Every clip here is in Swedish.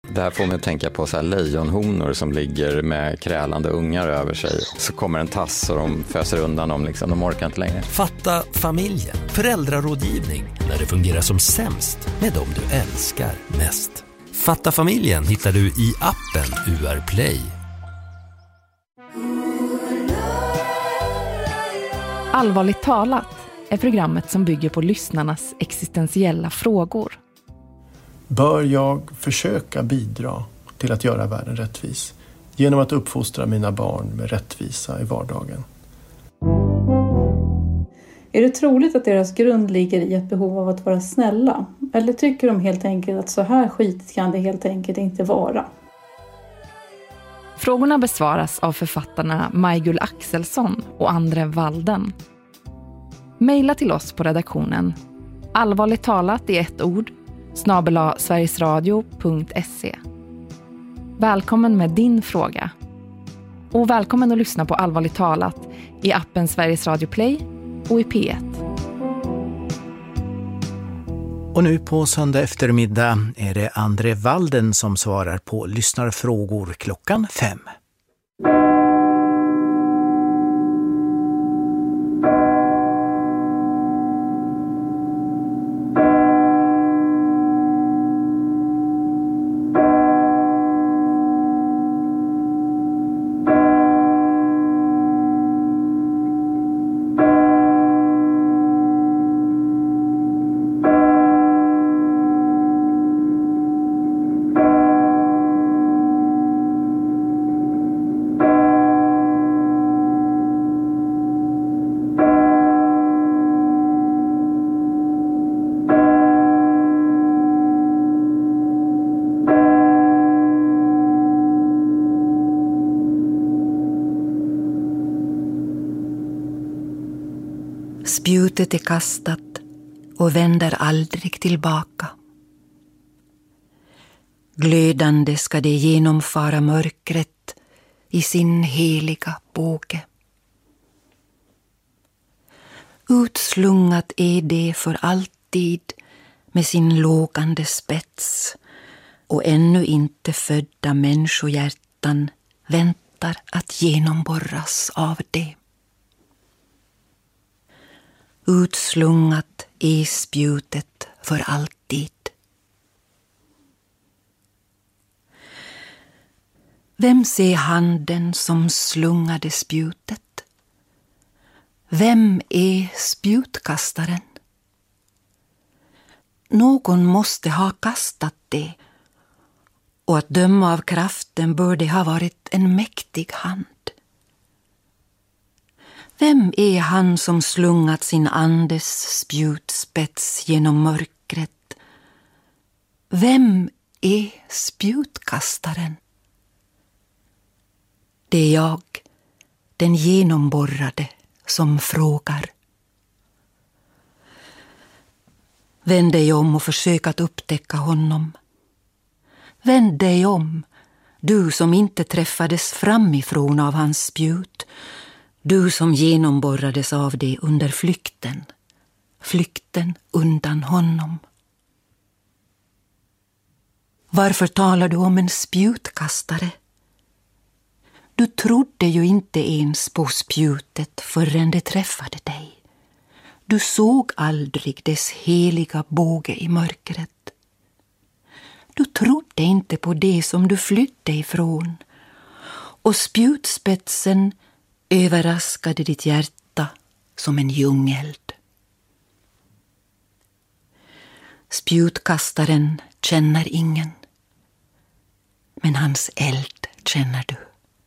Det här får mig att tänka på så här lejonhonor som ligger med krälande ungar över sig. Så kommer en tass och de föser undan dem, liksom. De orkar inte längre. Fatta familjen. Föräldrarådgivning när det fungerar som sämst med dem du älskar mest. Fatta familjen hittar du i appen UR Play. Allvarligt talat är programmet som bygger på lyssnarnas existentiella frågor. Bör jag försöka bidra till att göra världen rättvis genom att uppfostra mina barn med rättvisa i vardagen? Är det troligt att deras grund ligger i ett behov av att vara snälla? Eller tycker de helt enkelt att så här skitigt kan det helt enkelt inte vara? Frågorna besvaras av författarna Majgull Axelsson och Andre Walden. Maila till oss på redaktionen allvarligt talat i ett ord @sverigesradio.se. Välkommen med din fråga. Och välkommen att lyssna på Allvarligt talat i appen Sveriges Radio Play och i P1. Och nu på söndag eftermiddag är det Andre Walden som svarar på lyssnarfrågor 5:00. Spjutet är kastat och vänder aldrig tillbaka. Glödande ska det genomfara mörkret i sin heliga båge. Utslungat är det för alltid med sin lågande spets, och ännu inte födda människohjärtan väntar att genomborras av det. Utslungat är spjutet för alltid. Vem ser handen som slungade spjutet? Vem är spjutkastaren? Någon måste ha kastat det, och att döma av kraften bör det ha varit en mäktig hand. Vem är han som slungat sin andes spjutspets genom mörkret? Vem är spjutkastaren? Det är jag, den genomborrade, som frågar. Vänd dig om och försök att upptäcka honom. Vänd dig om, du som inte träffades framifrån av hans spjut. Du som genomborrades av det under flykten undan honom. Varför talar du om en spjutkastare? Du trodde ju inte ens på spjutet förrän det träffade dig. Du såg aldrig dess heliga båge i mörkret. Du trodde inte på det som du flydde ifrån, och spjutspetsen överraskade ditt hjärta som en ljungeld. Spjutkastaren känner ingen, men hans eld känner du.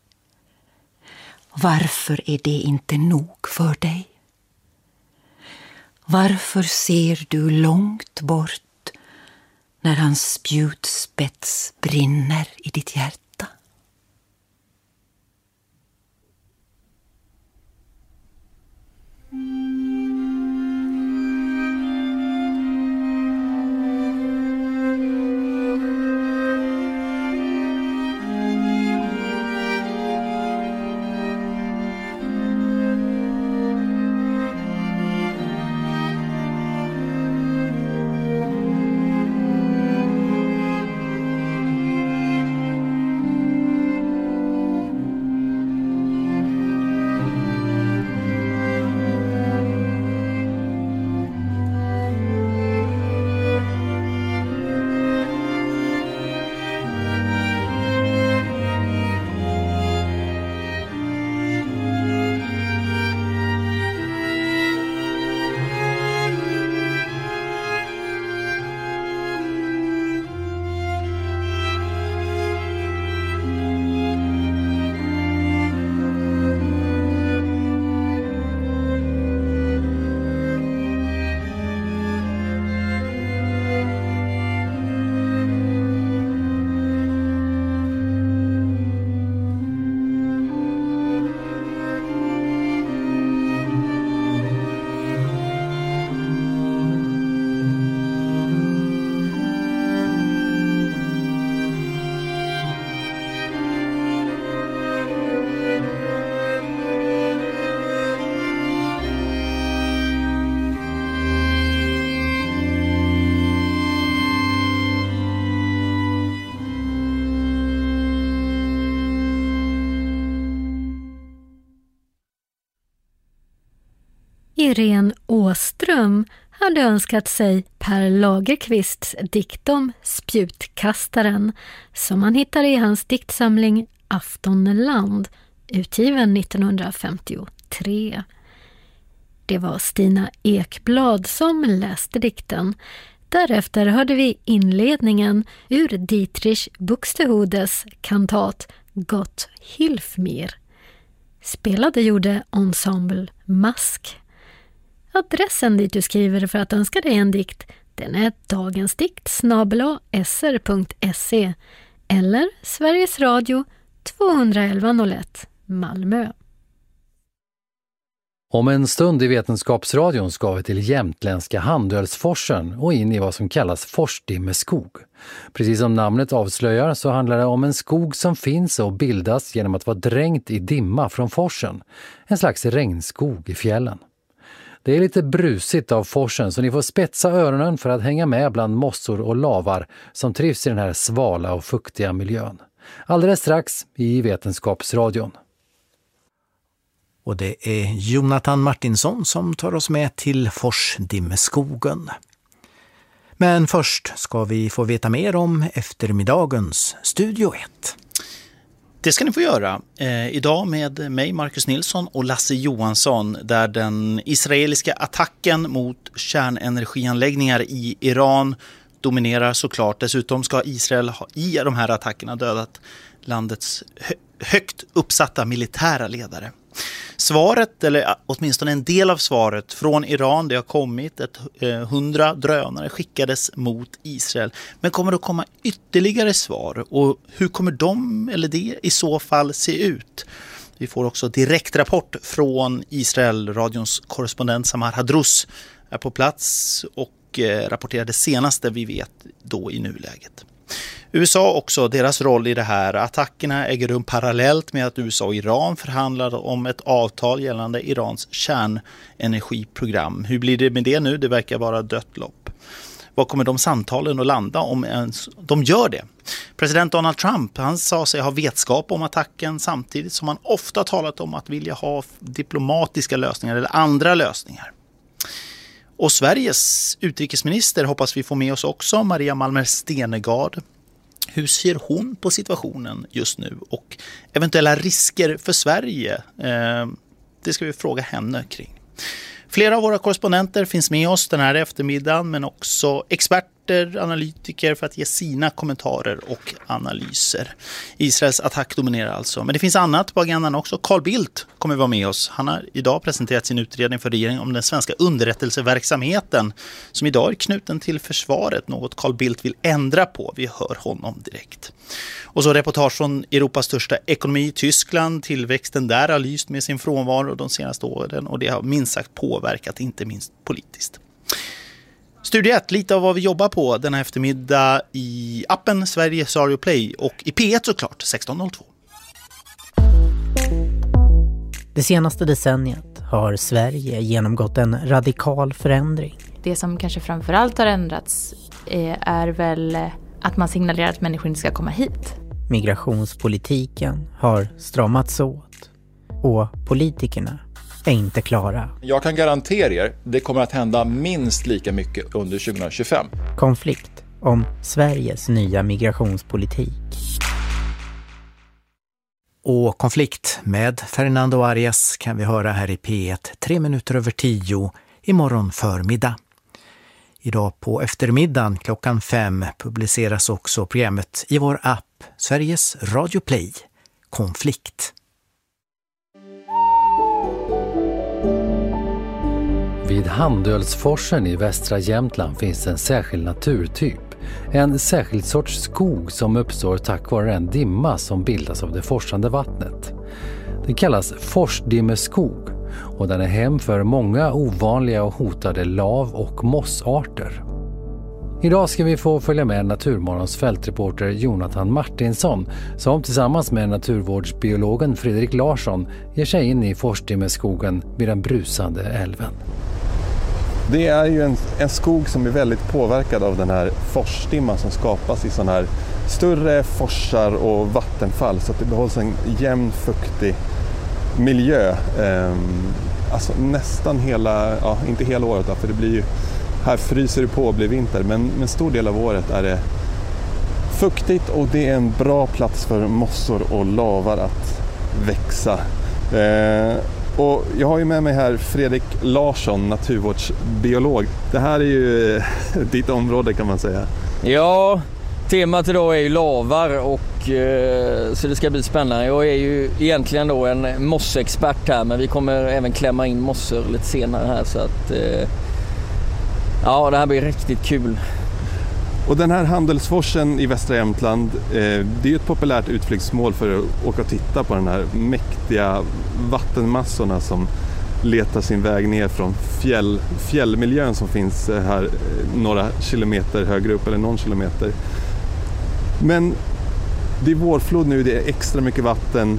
Varför är det inte nog för dig? Varför ser du långt bort när hans spjutspets brinner i ditt hjärta? Irene Åström hade önskat sig Per Lagerkvists dikt om spjutkastaren som man hittar i hans diktsamling Aftonland, utgiven 1953. Det var Stina Ekblad som läste dikten. Därefter hörde vi inledningen ur Dietrich Buxtehudes kantat Gott hilf mir. Spelade gjorde Ensemble Mask. Adressen dit du skriver för att önska dig en dikt, den är dagensdikt@sr.se eller Sveriges Radio 21101 Malmö. Om en stund i Vetenskapsradion ska vi till jämtländska Handölsforsen och in i vad som kallas Forsdimmeskog. Precis som namnet avslöjar så handlar det om en skog som finns och bildas genom att vara dränkt i dimma från forsen. En slags regnskog i fjällen. Det är lite brusigt av forsen så ni får spetsa öronen för att hänga med bland mossor och lavar som trivs i den här svala och fuktiga miljön. Alldeles strax i Vetenskapsradion. Och det är Jonathan Martinsson som tar oss med till Forsdimmeskogen. Men först ska vi få veta mer om eftermiddagens Studio 1. Det ska ni få göra. Idag med mig, Marcus Nilsson och Lasse Johansson, där den israeliska attacken mot kärnenergianläggningar i Iran dominerar såklart. Dessutom ska Israel i de här attackerna dödat landets högt uppsatta militära ledare. Svaret, eller åtminstone en del av svaret från Iran, det har kommit 100 drönare skickades mot Israel. Men kommer det att komma ytterligare svar och hur kommer de eller det i så fall se ut? Vi får också direkt rapport från Israel. Radions korrespondent Samar Hadrous är på plats och rapporterar det senaste vi vet då i nuläget. USA också, deras roll i det här. Attackerna äger rum parallellt med att USA och Iran förhandlar om ett avtal gällande Irans kärnenergiprogram. Hur blir det med det nu? Det verkar vara dött lopp. Vad kommer de samtalen att landa om ens de gör det? President Donald Trump, han sa sig ha vetskap om attacken samtidigt som han ofta talat om att vilja ha diplomatiska lösningar eller andra lösningar. Och Sveriges utrikesminister hoppas vi får med oss också, Maria Malmer Stenegard. Hur ser hon på situationen just nu och eventuella risker för Sverige? Det ska vi fråga henne kring. Flera av våra korrespondenter finns med oss den här eftermiddagen, men också experter, analytiker för att ge sina kommentarer och analyser. Israels attack dominerar alltså. Men det finns annat på agendan också. Carl Bildt kommer vara med oss. Han har idag presenterat sin utredning för regeringen om den svenska underrättelseverksamheten som idag är knuten till försvaret. Något Carl Bildt vill ändra på. Vi hör honom direkt. Och så reportage från Europas största ekonomi, Tyskland. Tillväxten där har lyst med sin frånvaro de senaste åren och det har minst sagt påverkat, inte minst politiskt. Studio 1, lite av vad vi jobbar på denna eftermiddag i appen Sveriges Radio Play och i P1 såklart, 1602. Det senaste decenniet har Sverige genomgått en radikal förändring. Det som kanske framförallt har ändrats är väl att man signalerar att människor inte ska komma hit. Migrationspolitiken har stramats åt och politikerna är inte klara. Jag kan garantera er, det kommer att hända minst lika mycket under 2025. Konflikt om Sveriges nya migrationspolitik. Och konflikt med Fernando Arias kan vi höra här i P1 10:03 imorgon förmiddag. Idag på eftermiddagen 5:00 publiceras också programmet i vår app Sveriges Radio Play, Konflikt. Vid Handölsforsen i västra Jämtland finns en särskild naturtyp. En särskild sorts skog som uppstår tack vare den dimma som bildas av det forsande vattnet. Det kallas forsdimmeskog och den är hem för många ovanliga och hotade lav- och mossarter. Idag ska vi få följa med Naturmorgons fältreporter Jonathan Martinsson som tillsammans med naturvårdsbiologen Fredrik Larsson ger sig in i Forsdimmeskogen vid den brusande älven. Det är ju en skog som är väldigt påverkad av den här forsdimman som skapas i sådana här större forsar och vattenfall så att det behålls en jämn fuktig miljö. alltså nästan hela, inte hela året då, för det blir ju, här fryser det på och blir vinter, men stor del av året är det fuktigt och det är en bra plats för mossor och lavar att växa. Och jag har ju med mig här Fredrik Larsson, naturvårdsbiolog. Det här är ju ditt område kan man säga. Ja, temat idag är ju lavar och så det ska bli spännande. Jag är ju egentligen då en mossexpert här, men vi kommer även klämma in mossor lite senare här, så att det här blir riktigt kul. Och den här Handelsforsen i västra Jämtland, det är ju ett populärt utflyktsmål för att åka och titta på den här mäktiga vattenmassorna som letar sin väg ner från fjällmiljön som finns här några kilometer högre upp, eller någon kilometer. Men det är vårflod nu, det är extra mycket vatten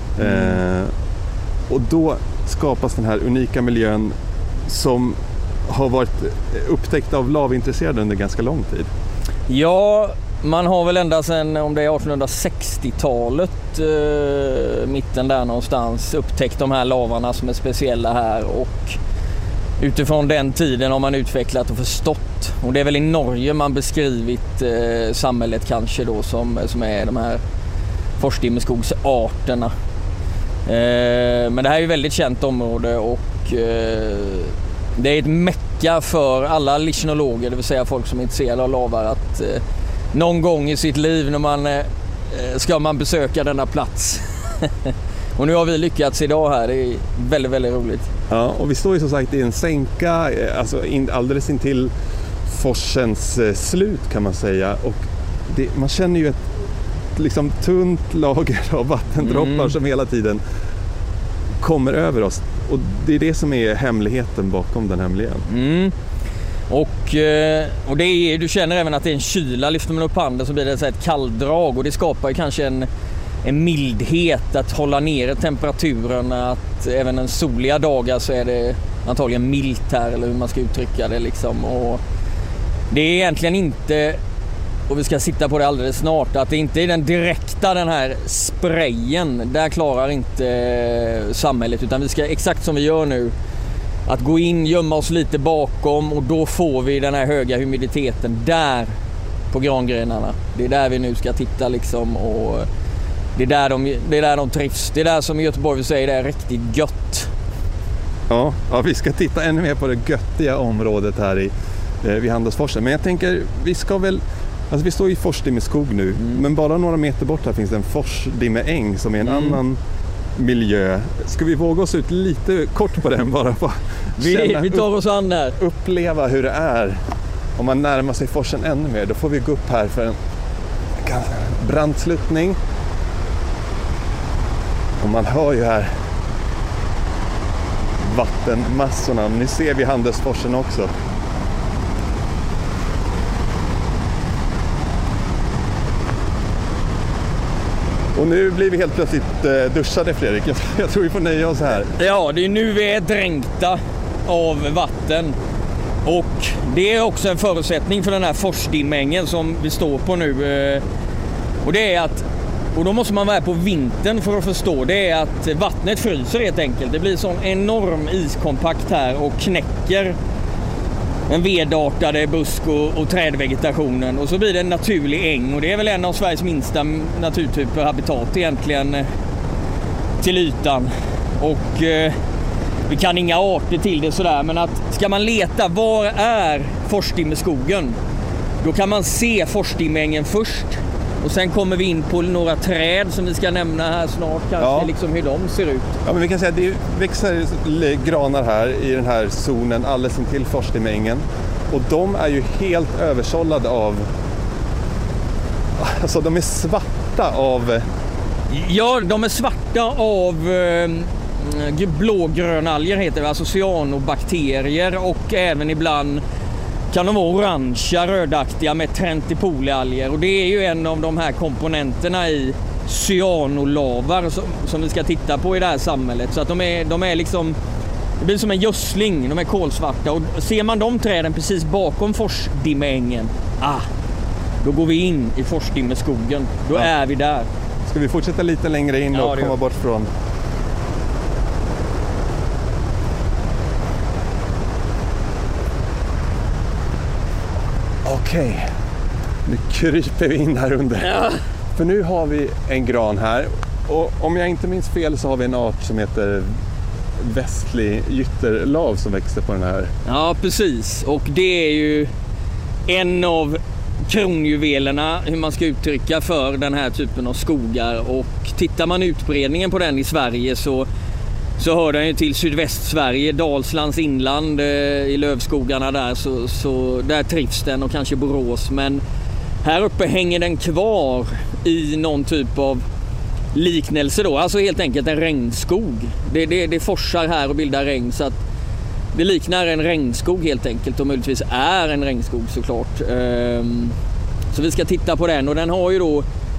och då skapas den här unika miljön som har varit upptäckt av lavintresserade under ganska lång tid. Ja, man har väl ända sedan, om det är 1860-talet, mitten där någonstans, upptäckt de här lavarna som är speciella här, och utifrån den tiden har man utvecklat och förstått. Och det är väl i Norge man beskrivit samhället kanske då som är de här forstimmerskogsarterna. Men det här är ju väldigt känt område och det är ett mecka för alla lichenologer, det vill säga folk som är intresserade av lavar, att någon gång i sitt liv när man ska man besöka denna plats. Och nu har vi lyckats idag här, det är väldigt, väldigt roligt. Ja, och vi står ju som sagt i en sänka, alltså alldeles intill forsens slut kan man säga, och man känner ju ett liksom tunt lager av vattendroppar som hela tiden kommer över oss. Och det är det som är hemligheten bakom den här miljön. Och det är, du känner även att det är en kyla, lyfter man upp handen så blir det så ett kalldrag, och det skapar ju kanske en mildhet att hålla nere temperaturen, att även en soliga dagar så är det antagligen milt här, eller hur man ska uttrycka det liksom. Och det är egentligen inte, och vi ska sitta på det alldeles snart, att det inte är den direkta, den här sprayen, där klarar inte samhället, utan vi ska exakt som vi gör nu, att gå in, gömma oss lite bakom, och då får vi den här höga humiditeten där på grangrenarna. Det är där vi nu ska titta liksom, och det är där de trivs. Det är där som i Göteborg vi säger, det är riktigt gött. Ja, vi ska titta ännu mer på det göttiga området här vid Handelsforsen. Men jag tänker, vi står i Forstimmerskog nu, men bara några meter bort här finns en Forstimmeräng som är en annan miljö. Ska vi våga oss ut lite kort på den bara? Vi tar oss an där. Uppleva hur det är om man närmar sig forsen ännu mer. Då får vi gå upp här för en brandsluttning. Och man hör ju här vattenmassorna. Nu ser vi Handelsforsen också. Och nu blir vi helt plötsligt duschade, Fredrik. Jag tror vi får nöja oss här. Ja, det är nu vi är dränkta av vatten. Och det är också en förutsättning för den här forstimmerängen som vi står på nu. Och det är att, och då måste man vara på vintern för att förstå, det är att vattnet fryser helt enkelt. Det blir sån enorm iskompakt här och knäcker den vedartade busk- och trädvegetationen, och så blir det en naturlig äng, och det är väl en av Sveriges minsta naturtyper, habitat egentligen till ytan. Och vi kan inga arter till det sådär, men att ska man leta var är forstimmerskogen, då kan man se forstimmerängen först, och sen kommer vi in på några träd som vi ska nämna här snart, kanske liksom hur de ser ut. Ja, men vi kan säga att det växer granar här i den här zonen alldeles intill forstimmerängen, och de är ju helt översållade av, alltså de är svarta av... Ja, de är svarta av blågrönalger heter det, alltså cyanobakterier, och även ibland kan de vara orangea, rödaktiga med trentipolialger, och det är ju en av de här komponenterna i cyanolavar som vi ska titta på i det här samhället. Så att de är liksom, det blir som en gödsling, de är kolsvarta, och ser man de träden precis bakom forstimmerängen, då går vi in i forstimmerskogen, då är vi där. Ska vi fortsätta lite längre in och komma bort från... Okej, nu kryper vi in här under. Ja. För nu har vi en gran här. Och om jag inte minns fel så har vi en art som heter västlig gytterlav som växer på den här. Ja, precis. Och det är ju en av kronjuvelerna, hur man ska uttrycka, för den här typen av skogar. Och tittar man utbredningen på den i Sverige så hör den ju till Sydvästsverige, Dalslands inland, i lövskogarna där, så där trivs den, och kanske Borås. Men här uppe hänger den kvar i någon typ av liknelse då, alltså helt enkelt en regnskog. Det forsar här och bildar regn, så att det liknar en regnskog helt enkelt, och möjligtvis är en regnskog såklart. Så vi ska titta på den, och den har ju då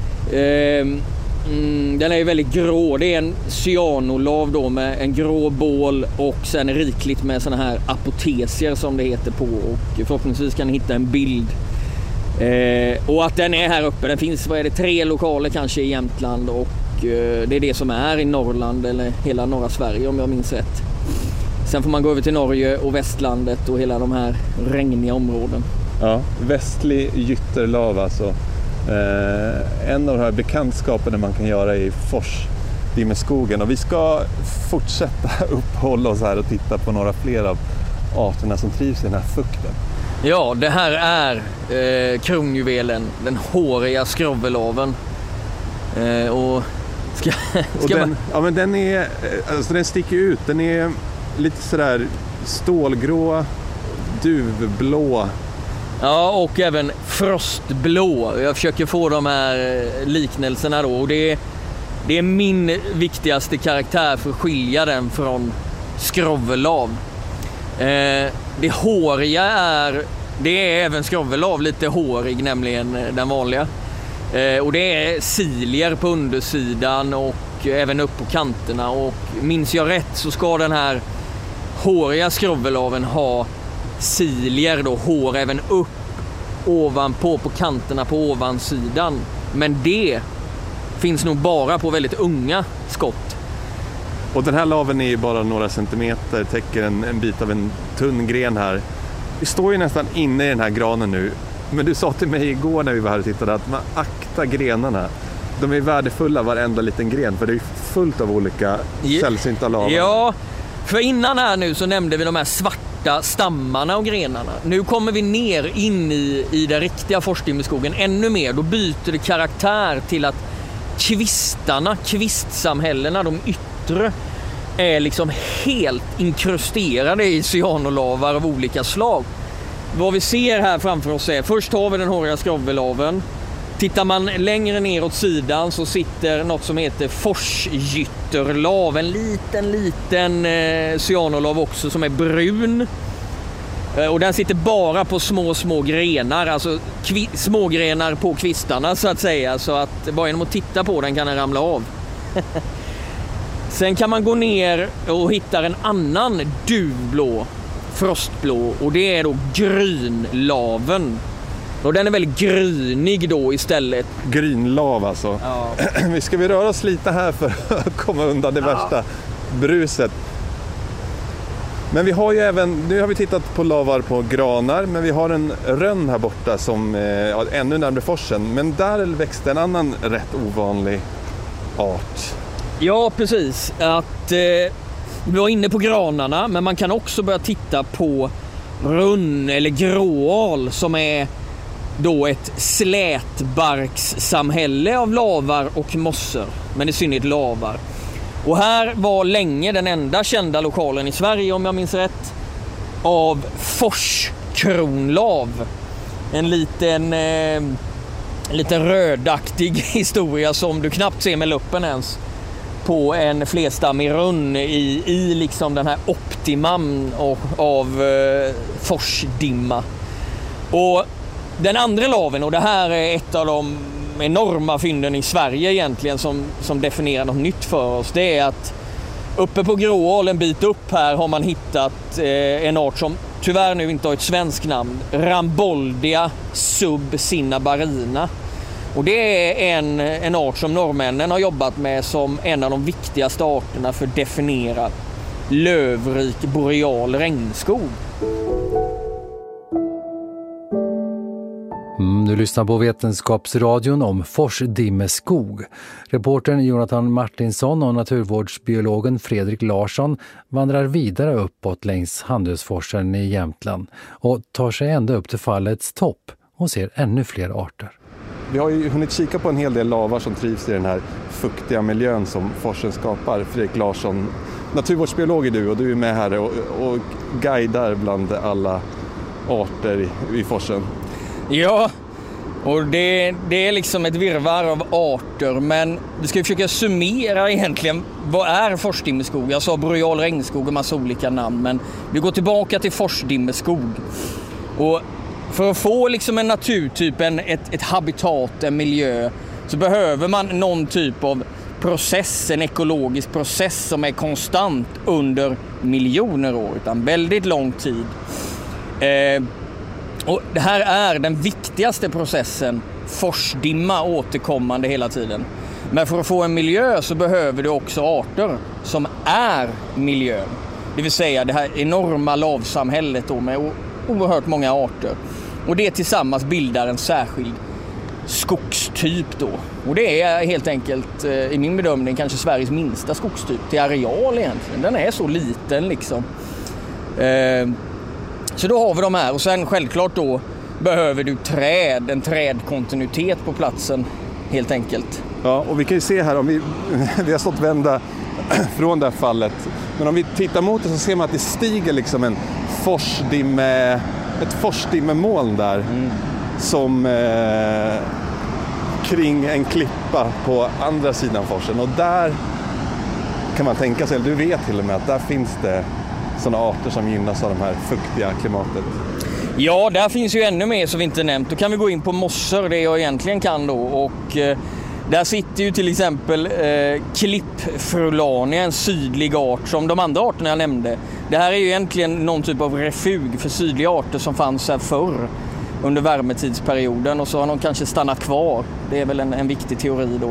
den är ju väldigt grå. Det är en cyanolav då med en grå bål och sen rikligt med såna här apotesier som det heter på, och förhoppningsvis kan ni hitta en bild. Och att den är här uppe, den finns, 3 lokaler kanske i Jämtland, och det är det som är i Norrland eller hela norra Sverige om jag minns rätt. Sen får man gå över till Norge och västlandet och hela de här regniga områden. Ja, västlig gytterlav alltså. En av de här bekantskaperna man kan göra i Forsdimmerskogen, och vi ska fortsätta uppehålla oss här och titta på några fler av arterna som trivs i den här fukten. Ja, det här är kronjuvelen, den håriga skrovelaven. Och den är, alltså den sticker ut, den är lite sådär stålgrå, duvblå. Ja, och även frostblå. Jag försöker få de här liknelserna då, och det är min viktigaste karaktär för att skilja den från skrovelav. Det håriga det är även skrovelav lite hårig, nämligen den vanliga. Och det är cilier på undersidan och även upp på kanterna, och minns jag rätt så ska den här håriga skrovelaven ha cilier då, hår även upp ovanpå på kanterna på ovansidan, men det finns nog bara på väldigt unga skott. Och den här laven är ju bara några centimeter, täcker en bit av en tunn gren här. Vi står ju nästan inne i den här granen nu, men du sa till mig igår när vi var här och tittade att man aktar grenarna. De är värdefulla, varenda liten gren, för det är fullt av olika sällsynta lavar. Ja, för innan här nu så nämnde vi de här svarta stammarna och grenarna. Nu kommer vi ner in i den riktiga Forsdimmerskogen ännu mer. Då byter det karaktär till att kvistsamhällena, de yttre, är liksom helt inkrusterade i cyanolavar av olika slag. Vad vi ser här framför oss är, först har vi den håriga skrovelaven. Tittar man längre ner åt sidan så sitter något som heter forsgytterlav, en liten cyanolav också som är brun. Och den sitter bara på små grenar, alltså smågrenar på kvistarna så att säga, så att bara genom att titta på den kan den ramla av. Sen kan man gå ner och hitta en annan duvblå, frostblå, och det är då grynlaven. Och den är väldigt grynig då istället. Grynlav alltså. Ja. Ska vi röra oss lite här för att komma undan det värsta bruset. Men vi har ju även, nu har vi tittat på lavar på granar, men vi har en rönn här borta som ännu närmare forsen. Men där växte en annan rätt ovanlig art. Ja, precis. Att vi var inne på granarna, men man kan också börja titta på runn eller gråal som är då ett slätbarkssamhälle av lavar och mossor, men i synnerhet lavar. Och här var länge den enda kända lokalen i Sverige, om jag minns rätt, av forskronlav. En liten rödaktig historia som du knappt ser med luppen ens på en flerstammig runn i liksom den här optimam av forsdimma. Och den andra laven, och det här är ett av de enorma fynden i Sverige egentligen som definierar något nytt för oss, det är att uppe på Gråal en bit upp här har man hittat en art som tyvärr nu inte har ett svenskt namn, Ramboldia subcinnabarina. Och det är en art som norrmännen har jobbat med som en av de viktigaste arterna för att definiera lövrik boreal regnskog. Du lyssnar på Vetenskapsradion om forsdimmeskog. Reportern Jonathan Martinsson och naturvårdsbiologen Fredrik Larsson vandrar vidare uppåt längs Handelsforsen i Jämtland och tar sig ända upp till fallets topp och ser ännu fler arter. Vi har ju hunnit kika på en hel del lavar som trivs i den här fuktiga miljön som forsen skapar. Fredrik Larsson, naturvårdsbiolog är du och du är med här och guidar bland alla arter i forsen. Ja, och det är liksom ett virrvarr av arter, men vi ska försöka summera egentligen vad är forsdimmeskog. Jag sa boreal regnskog och massa olika namn, men vi går tillbaka till forsdimmeskog. Och för att få liksom en naturtyp, ett habitat, en miljö, så behöver man någon typ av process, en ekologisk process som är konstant under miljoner år, utan väldigt lång tid. Och det här är den viktigaste processen, forsdimma återkommande hela tiden. Men för att få en miljö så behöver du också arter som är miljön. Det vill säga det här enorma lavsamhället då med oerhört många arter. Och det tillsammans bildar en särskild skogstyp då. Och det är helt enkelt i min bedömning kanske Sveriges minsta skogstyp till areal egentligen. Den är så liten liksom. Så då har vi de här och sen självklart då behöver du en trädkontinuitet på platsen helt enkelt. Ja, och vi kan ju se här om vi har stått vända från det här fallet. Men om vi tittar mot det så ser man att det stiger liksom ett forsdimmemoln där som kring en klippa på andra sidan forsen. Och där kan man tänka sig, eller du vet till och med att där finns det sådana arter som gynnas av det här fuktiga klimatet. Ja, där finns ju ännu mer som vi inte nämnt. Då kan vi gå in på mossor, det jag egentligen kan då. Och där sitter ju till exempel klippfrulania, en sydlig art som de andra arterna jag nämnde. Det här är ju egentligen någon typ av refug för sydliga arter som fanns här förr under värmetidsperioden och så har de kanske stannat kvar. Det är väl en viktig teori då.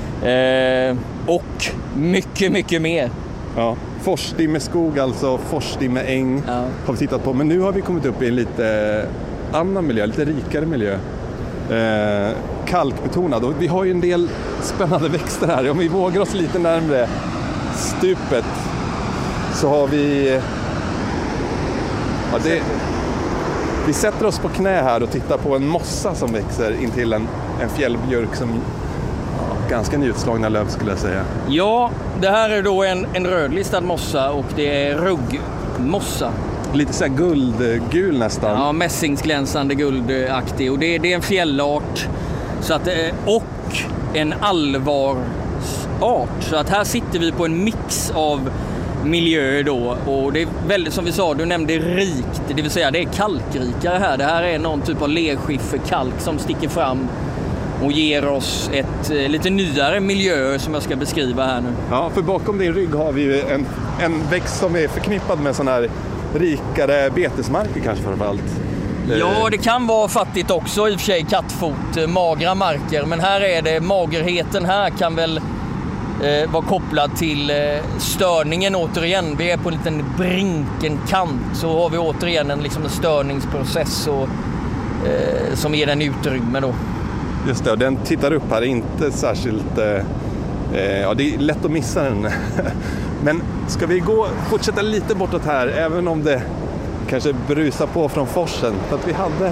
Och mycket, mycket mer. Ja, forsdimmeskog, alltså forsdimmeäng har vi tittat på. Men nu har vi kommit upp i en lite annan miljö, lite rikare miljö. Kalkbetonad. Och vi har ju en del spännande växter här. Om vi vågar oss lite närmare stupet så har vi... Ja, vi sätter oss på knä här och tittar på en mossa som växer intill en fjällbjörk som ganska njutslagna löv skulle jag säga. Ja, det här är då en rödlistad mossa och det är ruggmossa. Lite så här guldgul nästan. Ja, mässingsglänsande guldaktig och det är en fjällart så att, och en allvarsart. Så att här sitter vi på en mix av miljö då och det är väldigt, som vi sa, du nämnde rikt, det vill säga det är kalkrikare här. Det här är någon typ av lerskifferkalk som sticker fram och ger oss ett lite nyare miljö som jag ska beskriva här nu. Ja, för bakom din rygg har vi ju en växt som är förknippad med sån här rikare betesmarker kanske framförallt. Ja, det kan vara fattigt också i och för sig, kattfot, magra marker. Men här är det, magerheten här kan väl vara kopplad till störningen återigen. Vi är på en liten brinkenkant så har vi återigen en störningsprocess som ger den utrymme då. Just det, och den tittar upp här, inte särskilt... ja, det är lätt att missa den. Men ska vi fortsätta lite bortåt här, även om det kanske brusar på från forsen. För att vi hade...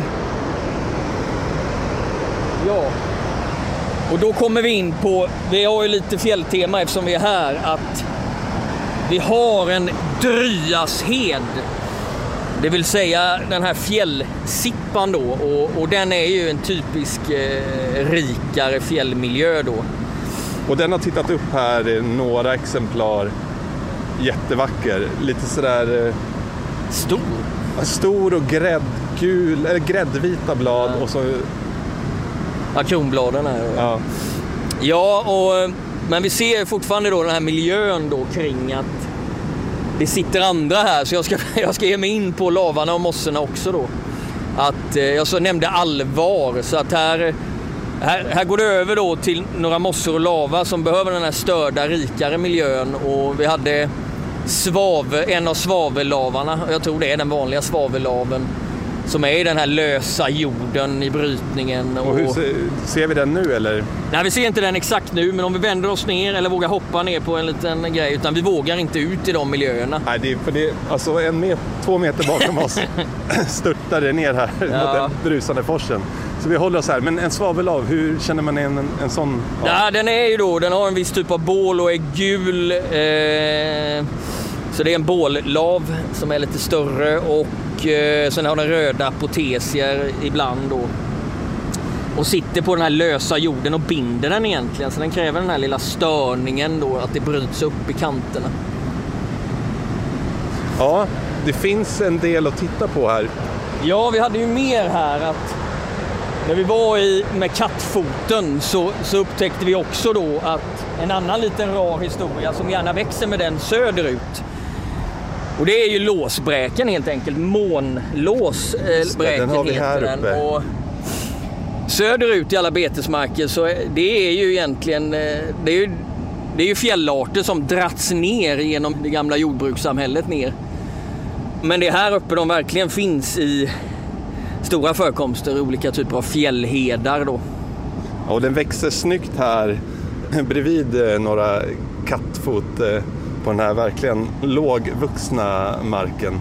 Ja, och då kommer vi in på... Vi har ju lite fjälltema eftersom vi är här, att vi har en Dryashed. Det vill säga den här fjällsippan då, och den är ju en typisk rikare fjällmiljö då. Och den har tittat upp här några exemplar, jättevacker, lite sådär... Stor och gräddgul, eller gräddvita blad och så... Ja, kronbladen här. Ja, men vi ser fortfarande då den här miljön då kring att det sitter andra här, så jag ska ge mig in på lavarna och mossorna också då. Att jag så nämnde allvar, så att här går det över då till några mossor och lava som behöver den här störda, rikare miljön. Och vi hade en av svavellavarna, och jag tror det är den vanliga svavellaven, som är i den här lösa jorden i brytningen. Och hur ser vi den nu eller? Nej, vi ser inte den exakt nu, men om vi vänder oss ner eller vågar hoppa ner på en liten grej, utan vi vågar inte ut i de miljöerna. Nej, alltså 2 meter bakom oss störtar det ner här mot den brusande forsen. Så vi håller oss här. Men en svavellav, hur känner man en sån? Ja, den har en viss typ av bål och är gul. Så det är en bållav som är lite större och sen har den röda apotesier ibland då. Och sitter på den här lösa jorden och binder den egentligen. Så den kräver den här lilla störningen då, att det bryts upp i kanterna. Ja, det finns en del att titta på här. Ja, vi hade ju mer här att när vi var med kattfoten så upptäckte vi också då att en annan liten rar historia som gärna växer med den söderut. Och det är ju låsbräken helt enkelt. Månlåsbräken heter den. Och söderut i alla betesmarker så det är ju egentligen det är ju fjällarter som dratts ner genom det gamla jordbrukssamhället ner. Men det är här uppe de verkligen finns i stora förekomster, olika typer av fjällhedar då. Ja, och den växer snyggt här bredvid några kattfot på den här verkligen lågvuxna marken.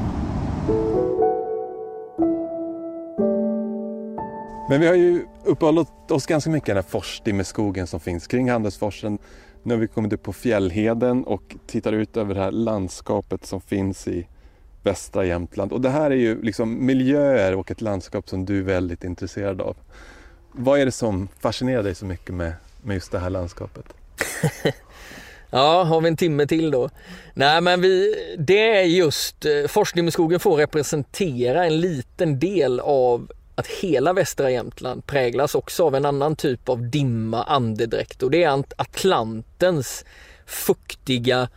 Men vi har ju uppehållit oss ganska mycket i den här forstimmerskogen som finns kring Handelsforsen. Nu har vi kommit upp på fjällheden och tittar ut över det här landskapet som finns i västra Jämtland. Och det här är ju liksom miljöer och ett landskap som du är väldigt intresserad av. Vad är det som fascinerar dig så mycket med just det här landskapet? Ja, har vi en timme till då? Nej, men det är just Forstimmerskogen får representera en liten del av att hela västra Jämtland präglas också av en annan typ av dimma, andedräkt. Och det är Atlantens fuktiga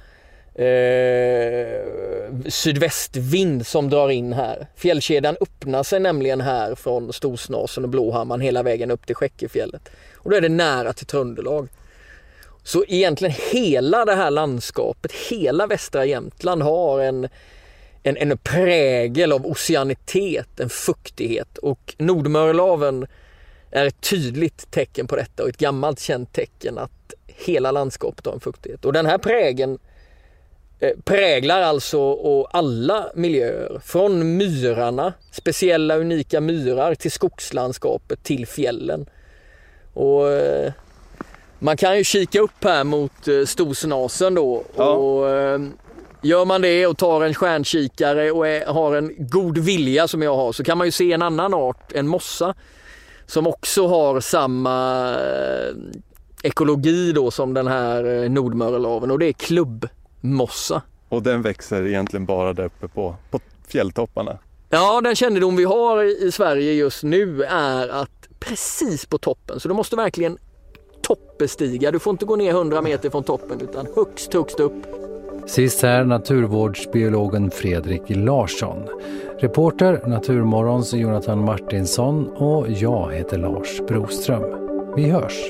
sydvästvind som drar in här. Fjällkedjan öppnar sig nämligen här från Storsnasen och Blåhamman hela vägen upp till Skäckefjället. Och då är det nära till Tröndelag. Så egentligen hela det här landskapet, hela västra Jämtland har en prägel av oceanitet, en fuktighet. Och Nordmörlaven är ett tydligt tecken på detta och ett gammalt känt tecken att hela landskapet har en fuktighet. Och den här prägeln präglar alltså alla miljöer, från myrarna, speciella unika myrar, till skogslandskapet, till fjällen. Och man kan ju kika upp här mot Storsnasen då. Ja. Och gör man det och tar en stjärnkikare och har en god vilja som jag har, så kan man ju se en annan art, en mossa, som också har samma ekologi då som den här Nordmörlaven, och det är klubbmossa. Och den växer egentligen bara där uppe på fjälltopparna? Ja, den kännedom vi har i Sverige just nu är att precis på toppen, så du måste verkligen toppbestiga. Du får inte gå ner 100 meter från toppen utan högst upp. Sist här naturvårdsbiologen Fredrik Larsson. Reporter Naturmorgons Jonathan Martinsson och jag heter Lars Broström. Vi hörs.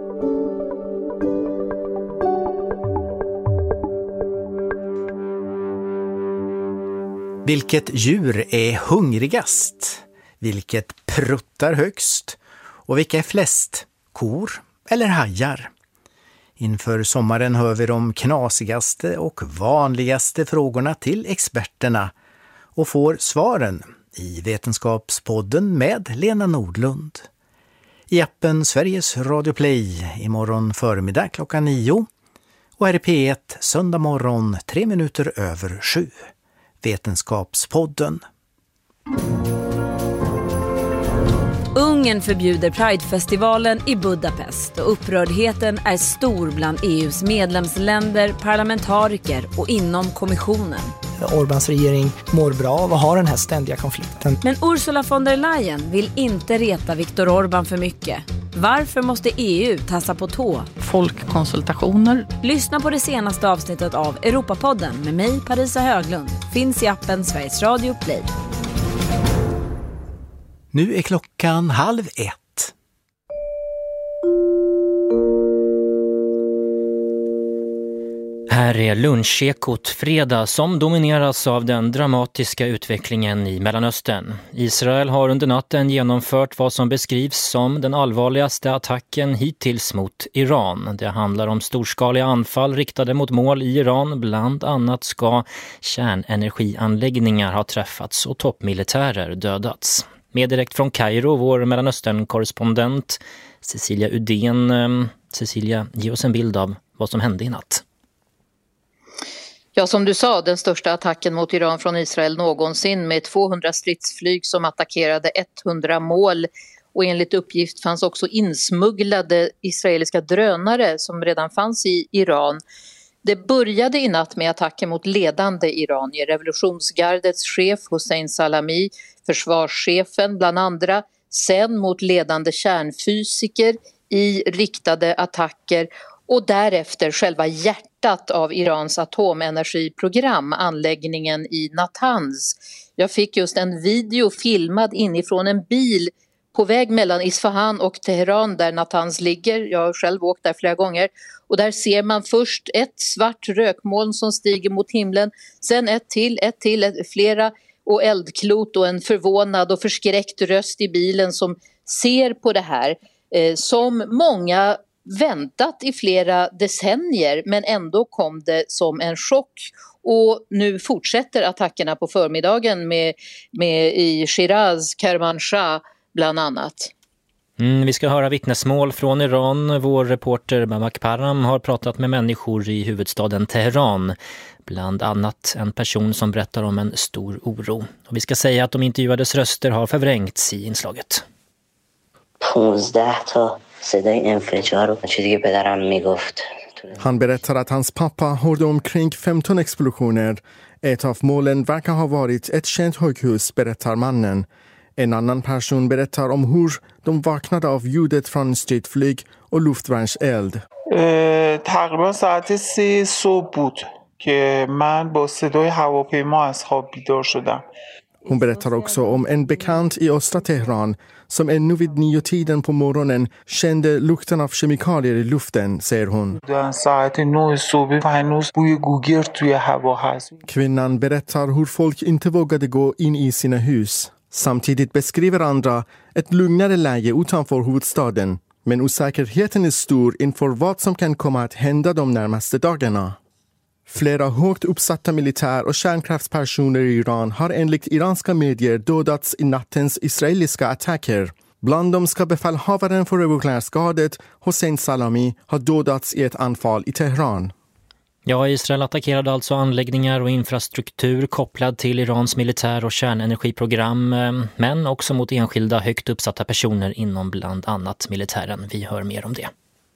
Vilket djur är hungrigast? Vilket pruttar högst? Och vilka är flest? Kor eller hajar? Inför sommaren hör vi de knasigaste och vanligaste frågorna till experterna och får svaren i Vetenskapspodden med Lena Nordlund. I appen Sveriges Radio Play imorgon förmiddag 9:00 och här i P1 söndag morgon 7:03. Vetenskapspodden. Ungern förbjuder Pridefestivalen i Budapest och upprördheten är stor bland EUs medlemsländer, parlamentariker och inom kommissionen. Orbáns regering mår bra av att ha den här ständiga konflikten. Men Ursula von der Leyen vill inte reta Viktor Orbán för mycket. Varför måste EU tassa på tå? Folkkonsultationer. Lyssna på det senaste avsnittet av Europapodden med mig, Parisa Höglund. Finns i appen Sveriges Radio Play. Nu är klockan 12:30. här är Lunchekot fredag som domineras av den dramatiska utvecklingen i Mellanöstern. Israel har under natten genomfört vad som beskrivs som den allvarligaste attacken hittills mot Iran. Det handlar om storskaliga anfall riktade mot mål i Iran. Bland annat ska kärnenergianläggningar ha träffats och toppmilitärer dödats. Med direkt från Kairo, vår Mellanöstern-korrespondent Cecilia Udén. Cecilia, ge oss en bild av vad som hände i natt. Ja, som du sa, den största attacken mot Iran från Israel någonsin med 200 stridsflyg som attackerade 100 mål. Och enligt uppgift fanns också insmugglade israeliska drönare som redan fanns i Iran. Det började i natt med attacker mot ledande iranier, revolutionsgardets chef Hossein Salami, försvarschefen bland andra, sen mot ledande kärnfysiker i riktade attacker och därefter själva hjärtat av Irans atomenergiprogram, anläggningen i Natanz. Jag fick just en video filmad inifrån en bil på väg mellan Isfahan och Teheran där Natanz ligger. Jag har själv åkt där flera gånger. Och där ser man först ett svart rökmoln som stiger mot himlen. Sen ett till, flera och eldklot och en förvånad och förskräckt röst i bilen som ser på det här. Som många väntat i flera decennier, men ändå kom det som en chock. Och nu fortsätter attackerna på förmiddagen med i Shiraz, Kermanshah bland annat. Vi ska höra vittnesmål från Iran. Vår reporter Babak Param har pratat med människor i huvudstaden Teheran. Bland annat en person som berättar om en stor oro. Och vi ska säga att de intervjuades röster har förvrängts i inslaget. 15 تا صدای انفجار و چیزی که پدرم میگفت. Han berättar att hans pappa hörde omkring 15 explosioner. Ett av målen verkar ha varit ett känt höghus, berättar mannen. En annan person berättar om hur de vaknade av ljudet från stridsflyg och luftvärnseld. تقریبا ساعت 3 صبح بود که من با صدای هواپیما از خواب بیدار شدم. Hon berättar också om en bekant i östra Teheran som ännu vid 9-tiden på morgonen kände lukten av kemikalier i luften, säger hon. Kvinnan berättar hur folk inte vågade gå in i sina hus. Samtidigt beskriver andra ett lugnare läge utanför huvudstaden. Men osäkerheten är stor inför vad som kan komma att hända de närmaste dagarna. Flera högt uppsatta militär- och kärnkraftspersoner i Iran har enligt iranska medier dödats i nattens israeliska attacker. Bland dem ska befälhavaren för revolutionsgardet Hossein Salami ha dödats i ett anfall i Teheran. Ja, Israel attackerade alltså anläggningar och infrastruktur kopplad till Irans militär- och kärnenergiprogram, men också mot enskilda högt uppsatta personer inom bland annat militären. Vi hör mer om det.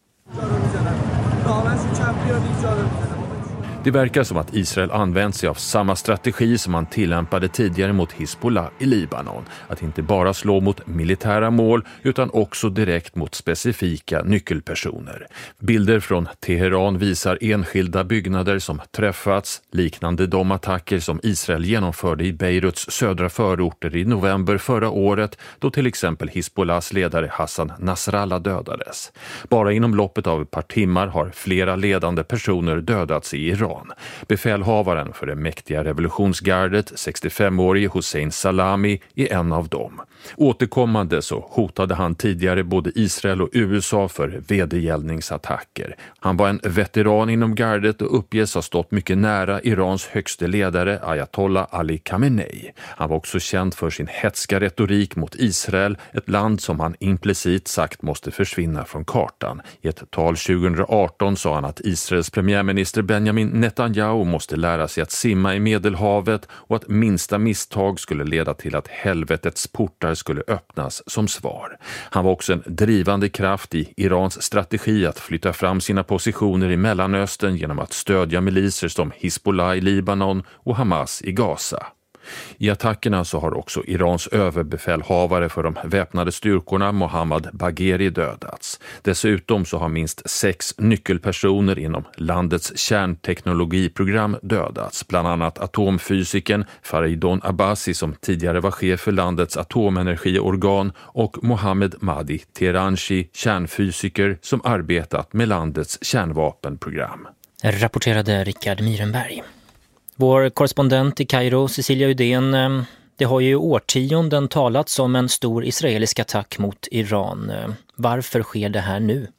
Det verkar som att Israel använt sig av samma strategi som man tillämpade tidigare mot Hizbollah i Libanon. Att inte bara slå mot militära mål utan också direkt mot specifika nyckelpersoner. Bilder från Teheran visar enskilda byggnader som träffats, liknande de attacker som Israel genomförde i Beiruts södra förorter i november förra året, då till exempel Hizbollahs ledare Hassan Nasrallah dödades. Bara inom loppet av ett par timmar har flera ledande personer dödats i Iran. Befälhavaren för det mäktiga revolutionsgardet, 65-årige Hossein Salami, är en av dem. Återkommande så hotade han tidigare både Israel och USA för vedergällningsattacker. Han var en veteran inom gardet och uppges ha stått mycket nära Irans högste ledare Ayatollah Ali Khamenei. Han var också känd för sin hetska retorik mot Israel, ett land som han implicit sagt måste försvinna från kartan. I ett tal 2018 sa han att Israels premiärminister Benjamin Netanyahu måste lära sig att simma i Medelhavet och att minsta misstag skulle leda till att helvetets portar skulle öppnas som svar. Han var också en drivande kraft i Irans strategi att flytta fram sina positioner i Mellanöstern genom att stödja miliser som Hizbollah i Libanon och Hamas i Gaza. I attackerna så har också Irans överbefälhavare för de väpnade styrkorna Mohammad Bagheri dödats. Dessutom så har minst 6 nyckelpersoner inom landets kärnteknologiprogram dödats. Bland annat atomfysikern Faridon Abbasi som tidigare var chef för landets atomenergiorgan och Mohammed Mahdi Teheranchi, kärnfysiker som arbetat med landets kärnvapenprogram. Rapporterade Rickard Myrenberg. Vår korrespondent i Kairo, Cecilia Udén, det har ju årtionden talats om en stor israelisk attack mot Iran. Varför sker det här nu?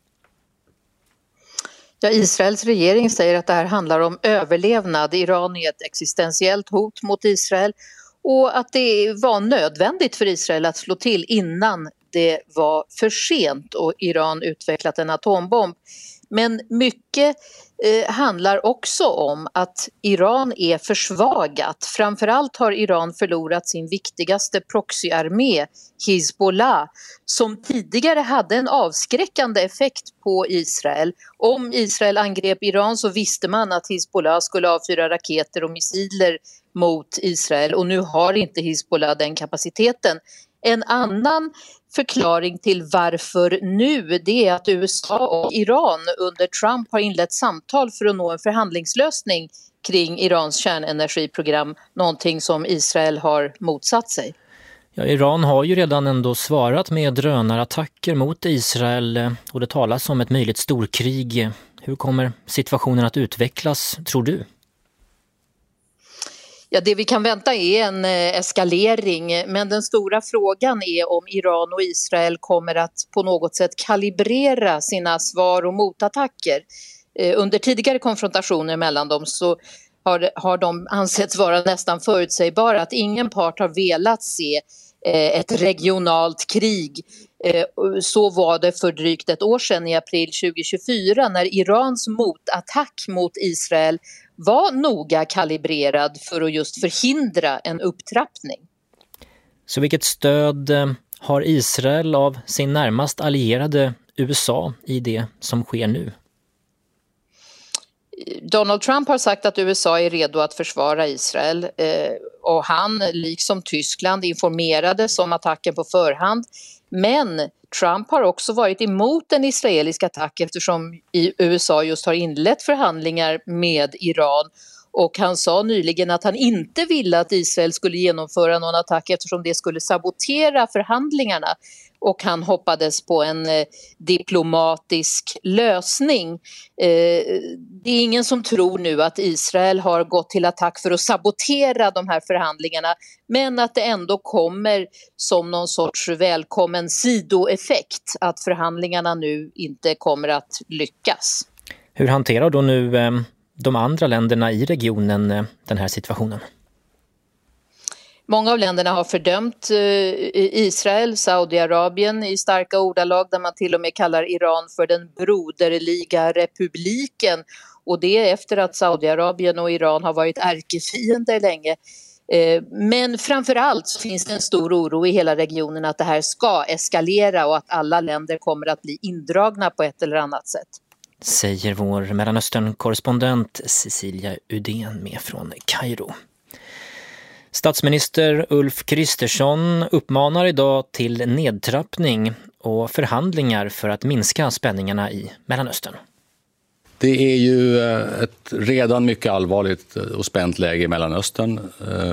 Ja, Israels regering säger att det här handlar om överlevnad. Iran är ett existentiellt hot mot Israel och att det var nödvändigt för Israel att slå till innan det var för sent och Iran utvecklat en atombomb. Men mycket handlar också om att Iran är försvagat. Framförallt har Iran förlorat sin viktigaste proxyarmé, Hizbollah, som tidigare hade en avskräckande effekt på Israel. Om Israel angrep Iran så visste man att Hizbollah skulle avfyra raketer och missiler mot Israel och nu har inte Hizbollah den kapaciteten. En annan förklaring till varför nu, det är att USA och Iran under Trump har inlett samtal för att nå en förhandlingslösning kring Irans kärnenergiprogram, någonting som Israel har motsatt sig. Ja, Iran har ju redan ändå svarat med drönarattacker mot Israel och det talas om ett möjligt storkrig. Hur kommer situationen att utvecklas, tror du? Ja, det vi kan vänta är en eskalering, men den stora frågan är om Iran och Israel kommer att på något sätt kalibrera sina svar och motattacker. Under tidigare konfrontationer mellan dem så har de ansetts vara nästan förutsägbara, att ingen part har velat se ett regionalt krig. Så var det för drygt ett år sedan i april 2024 när Irans motattack mot Israel var noga kalibrerad för att just förhindra en upptrappning. Så vilket stöd har Israel av sin närmast allierade USA i det som sker nu? Donald Trump har sagt att USA är redo att försvara Israel och han, liksom Tyskland, informerades om attacken på förhand. Men Trump har också varit emot en israelisk attack eftersom USA just har inlett förhandlingar med Iran. Och han sa nyligen att han inte ville att Israel skulle genomföra någon attack eftersom det skulle sabotera förhandlingarna. Och han hoppades på en diplomatisk lösning. Det är ingen som tror nu att Israel har gått till attack för att sabotera de här förhandlingarna. Men att det ändå kommer som någon sorts välkommen sidoeffekt att förhandlingarna nu inte kommer att lyckas. Hur hanterar då nu de andra länderna i regionen den här situationen? Många av länderna har fördömt Israel, Saudiarabien i starka ordalag där man till och med kallar Iran för den broderliga republiken. Och det är efter att Saudiarabien och Iran har varit ärkefiender länge. Men framförallt så finns det en stor oro i hela regionen att det här ska eskalera och att alla länder kommer att bli indragna på ett eller annat sätt. Säger vår Mellanöstern-korrespondent Cecilia Udén med från Kairo. Statsminister Ulf Kristersson uppmanar idag till nedtrappning och förhandlingar för att minska spänningarna i Mellanöstern. Det är ju ett redan mycket allvarligt och spänt läge i Mellanöstern.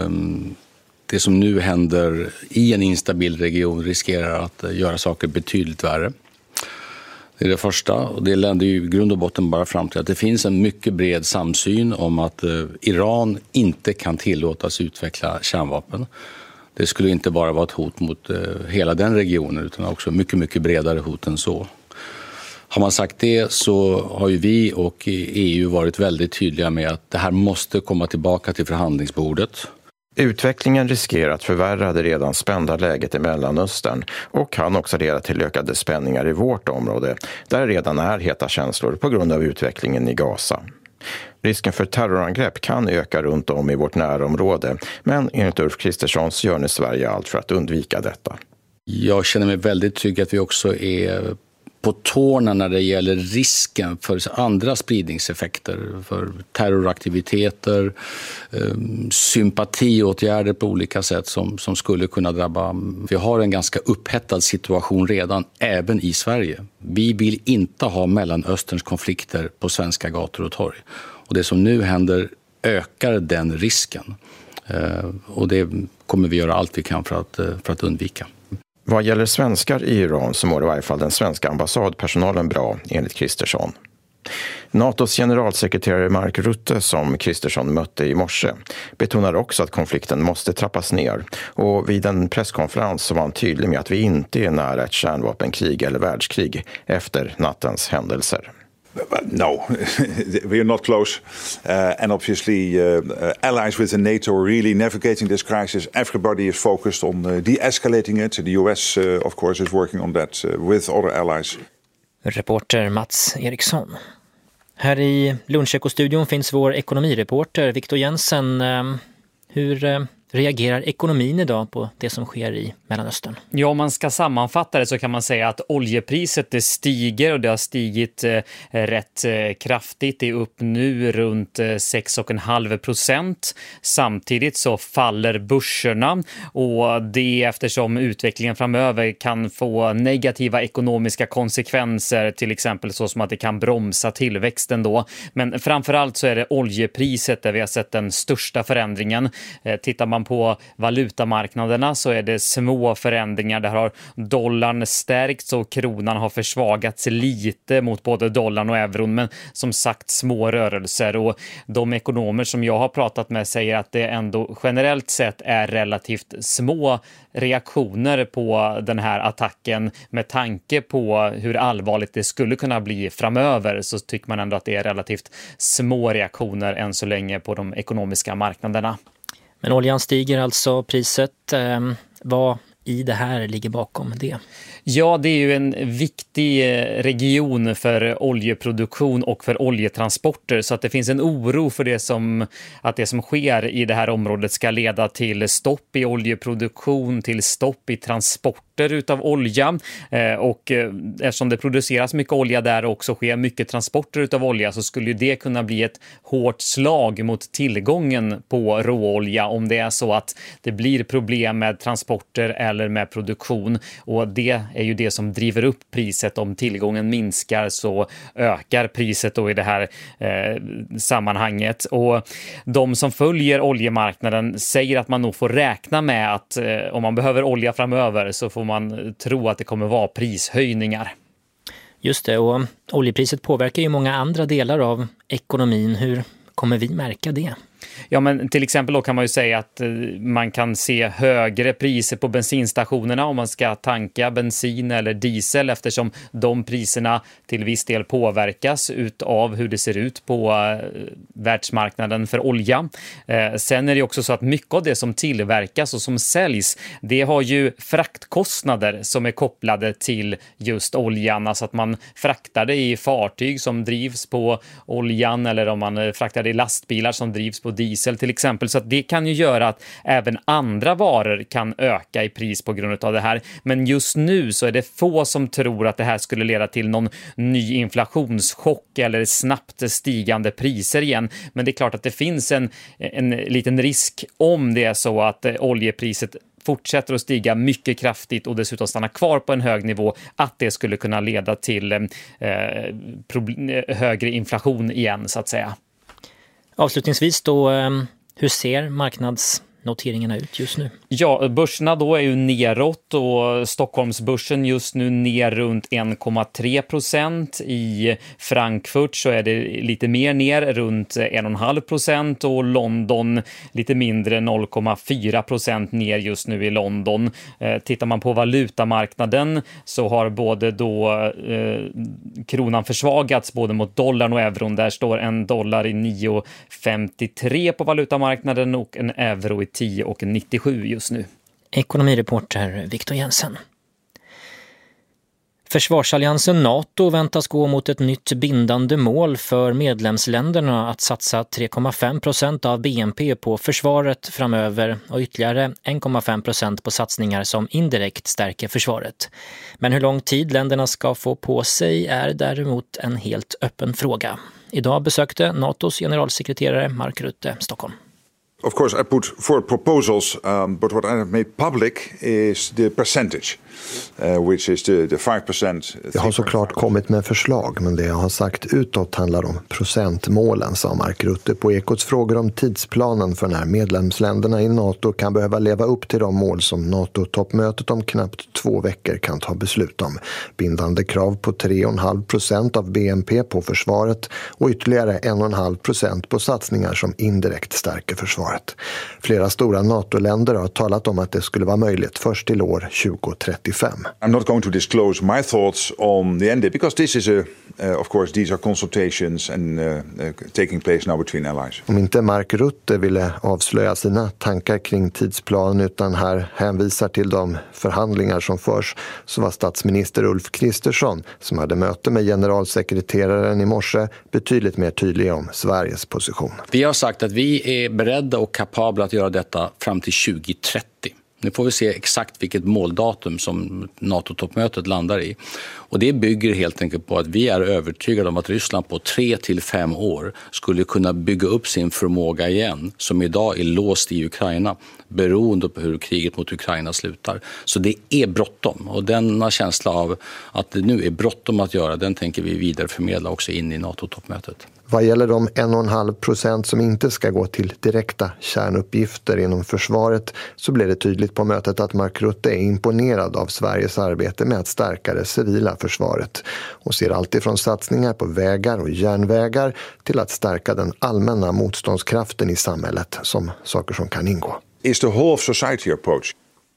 Det som nu händer i en instabil region riskerar att göra saker betydligt värre. Det är det första, och det länder ju i grund och botten bara fram till att det finns en mycket bred samsyn om att Iran inte kan tillåtas utveckla kärnvapen. Det skulle inte bara vara ett hot mot hela den regionen utan också mycket, mycket bredare hot än så. Har man sagt det så har ju vi och EU varit väldigt tydliga med att det här måste komma tillbaka till förhandlingsbordet. Utvecklingen riskerar att förvärra det redan spända läget i Mellanöstern och kan också leda till ökade spänningar i vårt område där det redan är heta känslor på grund av utvecklingen i Gaza. Risken för terrorangrepp kan öka runt om i vårt närområde, men enligt Ulf Kristersson gör nu Sverige allt för att undvika detta. Jag känner mig väldigt trygg att vi också är på tårna när det gäller risken för andra spridningseffekter, för terroraktiviteter, sympatiåtgärder på olika sätt som skulle kunna drabba. Vi har en ganska upphettad situation redan, även i Sverige. Vi vill inte ha Mellanösterns konflikter på svenska gator och torg. Och det som nu händer ökar den risken. Och det kommer vi göra allt vi kan för att undvika. Vad gäller svenskar i Iran så mår i varje fall den svenska ambassadpersonalen bra, enligt Kristersson. NATOs generalsekreterare Mark Rutte, som Kristersson mötte i morse, betonar också att konflikten måste trappas ner. Och vid en presskonferens så var han tydlig med att vi inte är nära ett kärnvapenkrig eller världskrig efter nattens händelser. No, we are not close. And obviously allies within NATO are really navigating this crisis. Everybody is focused on de-escalating it. The US, of course, is working on that with other allies. Reporter Mats Eriksson. Här i Lunchekostudion finns vår ekonomireporter Victor Jensen. Hur reagerar ekonomin idag på det som sker i Mellanöstern? Ja, om man ska sammanfatta det så kan man säga att oljepriset det stiger och det har stigit rätt kraftigt. Det är upp nu runt 6,5%. Samtidigt så faller börserna och det eftersom utvecklingen framöver kan få negativa ekonomiska konsekvenser, till exempel så som att det kan bromsa tillväxten då. Men framförallt så är det oljepriset där vi har sett den största förändringen. Tittar man på valutamarknaderna så är det små förändringar. Där har dollarn stärkts och kronan har försvagats lite mot både dollarn och euron, men som sagt små rörelser. Och de ekonomer som jag har pratat med säger att det ändå generellt sett är relativt små reaktioner på den här attacken med tanke på hur allvarligt det skulle kunna bli framöver, så tycker man ändå att det är relativt små reaktioner än så länge på de ekonomiska marknaderna. Men oljan stiger alltså, priset. Vad i det här ligger bakom det? Ja, det är ju en viktig region för oljeproduktion och för oljetransporter, så att det finns en oro för att det som sker i det här området ska leda till stopp i oljeproduktion, till stopp i transporter utav olja, och eftersom det produceras mycket olja där och också sker mycket transporter utav olja, så skulle det kunna bli ett hårt slag mot tillgången på råolja om det är så att det blir problem med transporter eller med produktion, och det är ju det som driver upp priset. Om tillgången minskar så ökar priset då i det här sammanhanget. Och de som följer oljemarknaden säger att man nog får räkna med att om man behöver olja framöver så får man tro att det kommer vara prishöjningar. Just det, och oljepriset påverkar ju många andra delar av ekonomin. Hur kommer vi märka det? Ja, men till exempel då kan man ju säga att man kan se högre priser på bensinstationerna om man ska tanka bensin eller diesel, eftersom de priserna till viss del påverkas utav hur det ser ut på världsmarknaden för olja. Sen är det också så att mycket av det som tillverkas och som säljs, det har ju fraktkostnader som är kopplade till just oljan. Alltså att man fraktar det i fartyg som drivs på oljan, eller om man fraktar det i lastbilar som drivs på diesel till exempel, så att det kan ju göra att även andra varor kan öka i pris på grund av det här. Men just nu så är det få som tror att det här skulle leda till någon ny inflationschock eller snabbt stigande priser igen. Men det är klart att det finns en liten risk om det är så att oljepriset fortsätter att stiga mycket kraftigt och dessutom stanna kvar på en hög nivå, att det skulle kunna leda till högre inflation igen så att säga. Avslutningsvis då, hur ser marknadsnoteringarna ut just nu? Ja, börserna då är ju neråt och Stockholmsbörsen just nu ner runt 1,3%. I Frankfurt så är det lite mer ner, runt 1,5%, och London lite mindre, 0,4% ner just nu i London. Tittar man på valutamarknaden så har både då kronan försvagats både mot dollarn och euron. Där står en dollar i 9,53 på valutamarknaden och en euro i 10,97 just nu. Ekonomireporter Victor Jensen. Försvarsalliansen NATO väntas gå mot ett nytt bindande mål för medlemsländerna att satsa 3,5% av BNP på försvaret framöver och ytterligare 1,5% på satsningar som indirekt stärker försvaret. Men hur lång tid länderna ska få på sig är däremot en helt öppen fråga. Idag besökte NATOs generalsekreterare Mark Rutte Stockholm. Of course, I put forward proposals, but what I have made public is the percentage, which is the 5%. Jag har såklart kommit med förslag, men det jag har sagt utåt handlar om procentmålen, sa Mark Rutte på Ekots frågor om tidsplanen för när medlemsländerna i NATO kan behöva leva upp till de mål som NATO-toppmötet om knappt 2 veckor kan ta beslut om. Bindande krav på 3,5% av BNP på försvaret och ytterligare 1,5% på satsningar som indirekt stärker försvaret. Flera stora NATO-länder har talat om att det skulle vara möjligt först till år 2035. I'm not going to disclose my thoughts on the end date because this is of course these are consultations and taking place now between allies. Om inte Mark Rutte ville avslöja sina tankar kring tidsplanen utan här hänvisar till de förhandlingar som förs, så var statsminister Ulf Kristersson, som hade möte med generalsekreteraren i morse, betydligt mer tydlig om Sveriges position. Vi har sagt att vi är beredda och kapabla att göra detta fram till 2030. Nu får vi se exakt vilket måldatum som NATO-toppmötet landar i. Och det bygger helt enkelt på att vi är övertygade om att Ryssland på 3 till 5 år skulle kunna bygga upp sin förmåga igen, som idag är låst i Ukraina, beroende på hur kriget mot Ukraina slutar. Så det är bråttom, och denna känsla av att det nu är bråttom att göra, den tänker vi vidareförmedla också in i NATO-toppmötet. Vad gäller de 1,5% som inte ska gå till direkta kärnuppgifter inom försvaret, så blev det tydligt på mötet att Mark Rutte är imponerad av Sveriges arbete med att stärka det civila försvaret och ser alltid från satsningar på vägar och järnvägar till att stärka den allmänna motståndskraften i samhället som saker som kan ingå. Is the whole of society approach?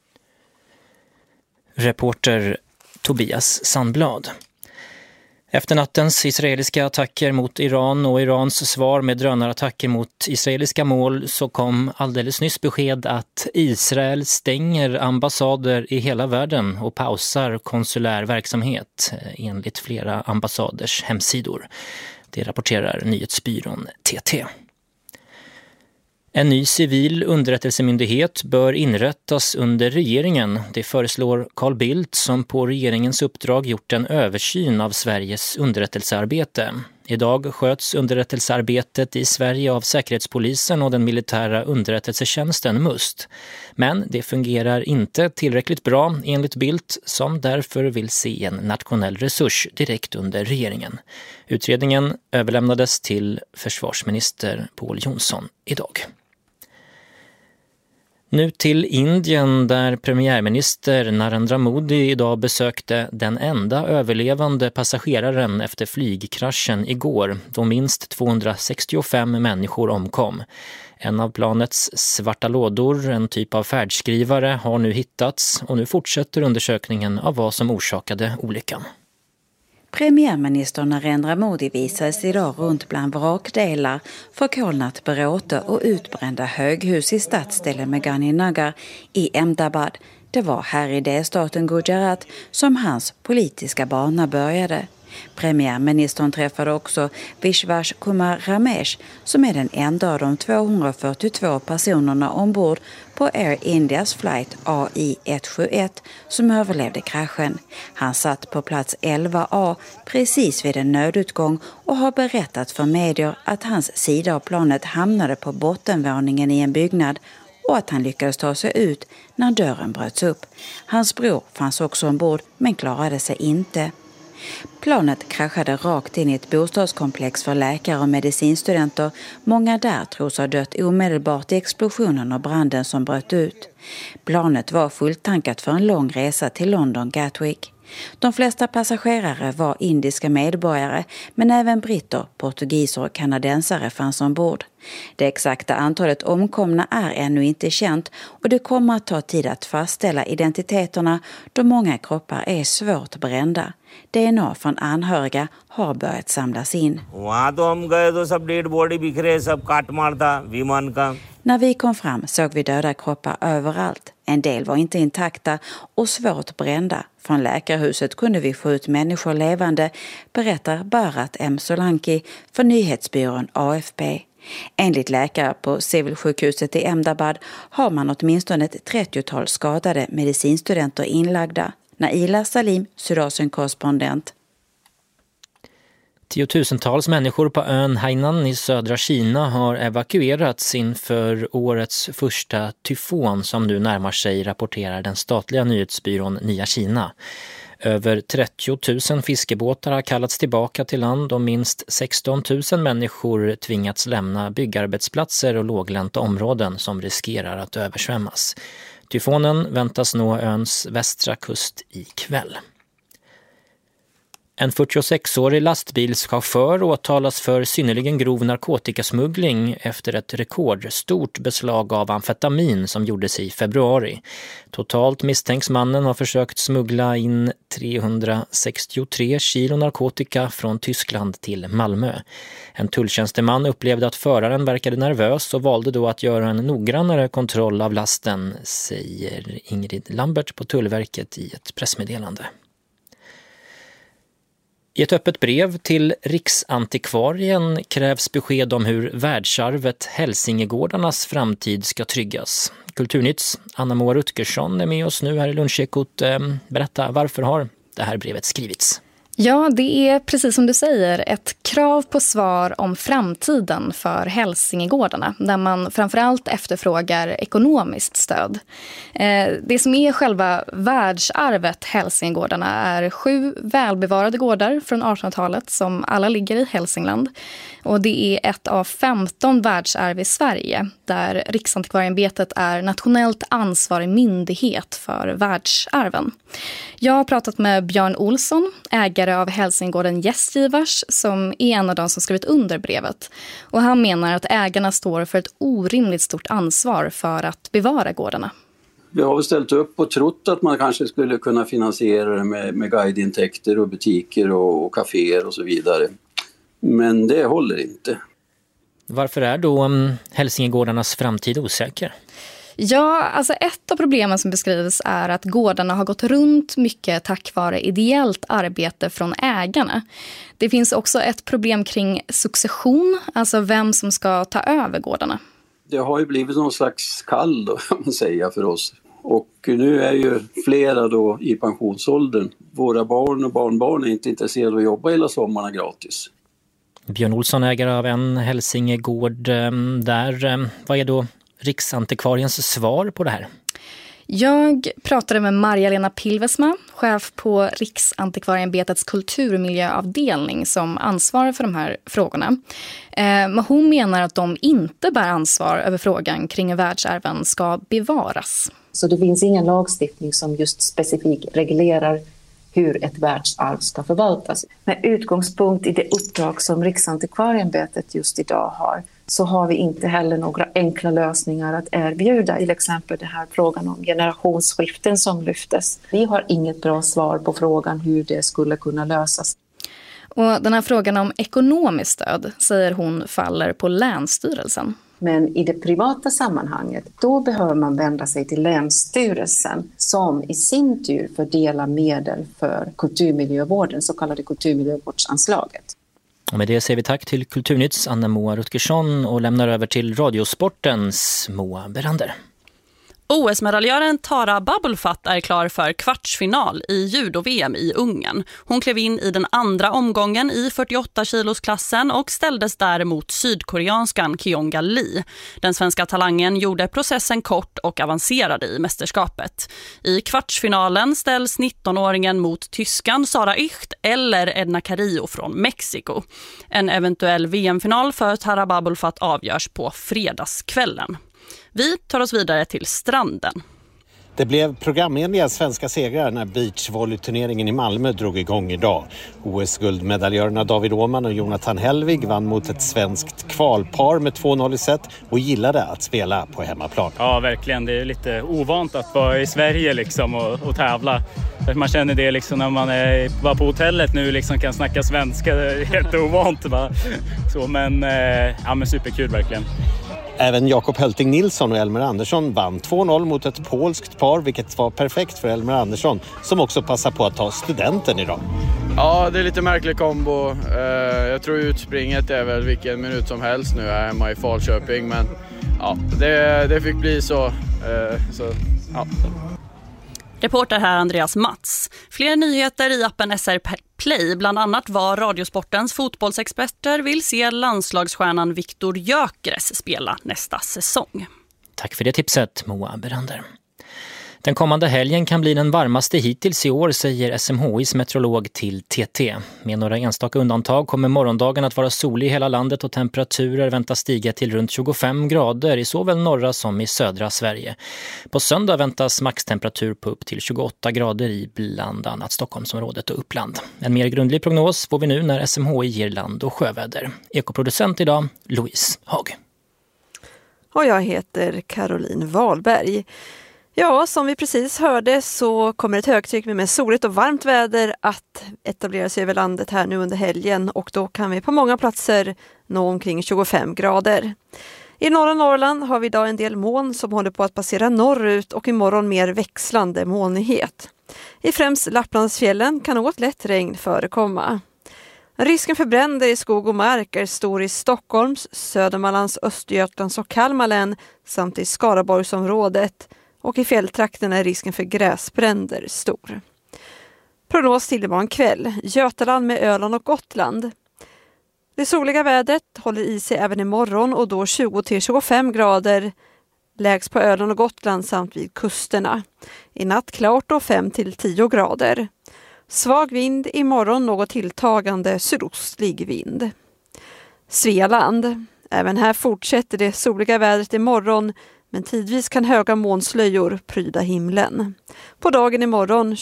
Reporter Tobias Sandblad. Efter nattens israeliska attacker mot Iran och Irans svar med drönarattacker mot israeliska mål, så kom alldeles nyss besked att Israel stänger ambassader i hela världen och pausar konsulär verksamhet enligt flera ambassaders hemsidor. Det rapporterar nyhetsbyrån TT. En ny civil underrättelsemyndighet bör inrättas under regeringen. Det föreslår Carl Bildt, som på regeringens uppdrag gjort en översyn av Sveriges underrättelsearbete. Idag sköts underrättelsearbetet i Sverige av Säkerhetspolisen och den militära underrättelsetjänsten MUST. Men det fungerar inte tillräckligt bra enligt Bildt, som därför vill se en nationell resurs direkt under regeringen. Utredningen överlämnades till försvarsminister Pål Jonsson idag. Nu till Indien, där premiärminister Narendra Modi idag besökte den enda överlevande passageraren efter flygkraschen igår, då minst 265 människor omkom. En av planets svarta lådor, en typ av färdskrivare, har nu hittats och nu fortsätter undersökningen av vad som orsakade olyckan. Premiärminister Narendra Modi visades idag runt bland vrakdelar, förkolnat bråte och utbrända höghus i stadsdelen Meghaninagar i Ahmedabad. Det var här i delstaten Gujarat som hans politiska bana började. Premiärministern träffade också Vishwas Kumar Ramesh, som är den enda av de 242 personerna ombord på Air Indias flight AI-171 som överlevde kraschen. Han satt på plats 11A precis vid en nödutgång och har berättat för medier att hans sida av planet hamnade på bottenvåningen i en byggnad och att han lyckades ta sig ut när dörren bröts upp. Hans bror fanns också ombord men klarade sig inte. Planet kraschade rakt in i ett bostadskomplex för läkare och medicinstudenter. Många där tros ha dött omedelbart i explosionen och branden som bröt ut. Planet var fulltankat för en lång resa till London Gatwick. De flesta passagerare var indiska medborgare, men även britter, portugiser och kanadensare fanns ombord. Det exakta antalet omkomna är ännu inte känt och det kommer att ta tid att fastställa identiteterna då många kroppar är svårt brända. DNA från anhöriga har börjat samlas in. När vi kom fram såg vi döda kroppar överallt. En del var inte intakta och svårt brända. Från läkarhuset kunde vi få ut människor levande, berättar Bharat M. Solanki för nyhetsbyrån AFP. Enligt läkare på civilsjukhuset i Ahmedabad har man åtminstone ett 30-tal skadade medicinstudenter inlagda. Naila Salim, Sydasien-korrespondent. Tiotusentals människor på ön Hainan i södra Kina har evakuerats inför årets första tyfon som nu närmar sig, rapporterar den statliga nyhetsbyrån Nya Kina. Över 30 000 fiskebåtar har kallats tillbaka till land och minst 16 000 människor tvingats lämna byggarbetsplatser och låglänta områden som riskerar att översvämmas. Tyfonen väntas nå öns västra kust ikväll. En 46-årig lastbilschaufför åtalas för synnerligen grov narkotikasmuggling efter ett rekordstort beslag av amfetamin som gjordes i februari. Totalt misstänks mannen ha försökt smuggla in 363 kilo narkotika från Tyskland till Malmö. En tulltjänsteman upplevde att föraren verkade nervös och valde då att göra en noggrannare kontroll av lasten, säger Ingrid Lambert på Tullverket i ett pressmeddelande. I ett öppet brev till Riksantikvarien krävs besked om hur världsarvet Hälsingegårdarnas framtid ska tryggas. Kulturnytts Anna-Moa Rutgersson är med oss nu här i Lunchekot. Berätta, varför har det här brevet skrivits? Ja, det är precis som du säger ett krav på svar om framtiden för Hälsingegårdarna, där man framförallt efterfrågar ekonomiskt stöd. Det som är själva världsarvet Hälsingegårdarna är 7 välbevarade gårdar från 1800-talet som alla ligger i Hälsingland. Och det är ett av 15 världsarv i Sverige där Riksantikvarieämbetet är nationellt ansvarig myndighet för världsarven. Jag har pratat med Björn Olsson, ägare av Hälsingegården Gästgivars, som är en av de som skrivit under brevet. Och han menar att ägarna står för ett orimligt stort ansvar för att bevara gårdarna. Vi har väl ställt upp och trott att man kanske skulle kunna finansiera det med guideintäkter och butiker och kaféer och så vidare. Men det håller inte. Varför är då Hälsingegårdarnas framtid osäker? Ja, alltså ett av problemen som beskrivs är att gårdarna har gått runt mycket tack vare ideellt arbete från ägarna. Det finns också ett problem kring succession, alltså vem som ska ta över gårdarna. Det har ju blivit någon slags kall då, kan man säga, för oss. Och nu är ju flera då i pensionsåldern. Våra barn och barnbarn är inte intresserade av att jobba hela sommarna gratis. Björn Olsson, ägare av en Hälsingegård där. Vad är då Riksantikvariens svar på det här? Jag pratade med Maria-Lena Pilvesma, chef på Riksantikvarieämbetets kulturmiljöavdelning som ansvarar för de här frågorna. Men hon menar att de inte bär ansvar över frågan kring hur världsarven ska bevaras. Så det finns ingen lagstiftning som just specifikt reglerar hur ett världsarv ska förvaltas. Med utgångspunkt i det uppdrag som Riksantikvarieämbetet just idag har, så har vi inte heller några enkla lösningar att erbjuda. Till exempel det här frågan om generationsskiften som lyftes. Vi har inget bra svar på frågan hur det skulle kunna lösas. Och den här frågan om ekonomiskt stöd, säger hon, faller på Länsstyrelsen. Men i det privata sammanhanget, då behöver man vända sig till Länsstyrelsen som i sin tur fördelar medel för kulturmiljövården, så kallade kulturmiljövårdsanslaget. Och med det säger vi tack till Kulturnytts Anna-Moa Rutgersson och lämnar över till Radiosportens Moa Berander. OS-medaljören Tara Babulfat är klar för kvartsfinal i judo-VM i Ungern. Hon klev in i den andra omgången i 48-kilosklassen och ställdes där mot sydkoreanskan Kyonga Lee. Den svenska talangen gjorde processen kort och avancerade i mästerskapet. I kvartsfinalen ställs 19-åringen mot tyskan Sara Icht eller Edna Carrillo från Mexiko. En eventuell VM-final för Tara Babulfat avgörs på fredagskvällen. Vi tar oss vidare till stranden. Det blev programenliga svenska segrar när beachvolleyturneringen i Malmö drog igång idag. OS-guldmedaljörerna David Åhman och Jonathan Hellvig vann mot ett svenskt kvalpar med 2-0 i set och gillade att spela på hemmaplan. Ja, verkligen. Det är lite ovant att vara i Sverige liksom och tävla. Man känner det liksom när man var på hotellet nu liksom kan snacka svenska. Det är helt ovant. Va? Så, men superkul verkligen. Även Jakob Hölting Nilsson och Elmer Andersson vann 2-0 mot ett polskt par, vilket var perfekt för Elmer Andersson som också passar på att ta studenten idag. Ja, det är lite märklig kombo. Jag tror utspringet är väl vilken minut som helst nu här hemma i Falköping, men ja, det fick bli så ja. Reporter här Andreas Mats. Fler nyheter i appen SR Play, bland annat vad Radiosportens fotbollsexperter vill se landslagsstjärnan Viktor Gyökeres spela nästa säsong. Tack för det tipset, Moa Berander. Den kommande helgen kan bli den varmaste hittills i år, säger SMHIs meteorolog till TT. Med några enstaka undantag kommer morgondagen att vara solig i hela landet och temperaturer väntas stiga till runt 25 grader i såväl norra som i södra Sverige. På söndag väntas maxtemperatur på upp till 28 grader i bland annat Stockholmsområdet och Uppland. En mer grundlig prognos får vi nu när SMHI ger land- och sjöväder. Ekoproducent idag, Louise Hag. Och jag heter Caroline Wahlberg. Ja, som vi precis hörde så kommer ett högtryck med soligt och varmt väder att etablera sig över landet här nu under helgen, och då kan vi på många platser nå omkring 25 grader. I norra Norrland har vi idag en del moln som håller på att passera norrut, och imorgon mer växlande molnighet. I främst Lapplandsfjällen kan något lätt regn förekomma. Risken för bränder i skog och mark är stor i Stockholms, Södermanlands, Östergötlands och Kalmar län samt i Skaraborgsområdet. Och i fjälltrakten är risken för gräsbränder stor. Prognos till imorgon kväll. Götaland med Öland och Gotland. Det soliga vädret håller i sig även imorgon, och då 20-25 grader lägst på Öland och Gotland samt vid kusterna. I natt klart och 5-10 grader. Svag vind imorgon, något tilltagande sydostlig vind. Svealand. Även här fortsätter det soliga vädret imorgon, men tidvis kan höga molnslöjor pryda himlen. På dagen imorgon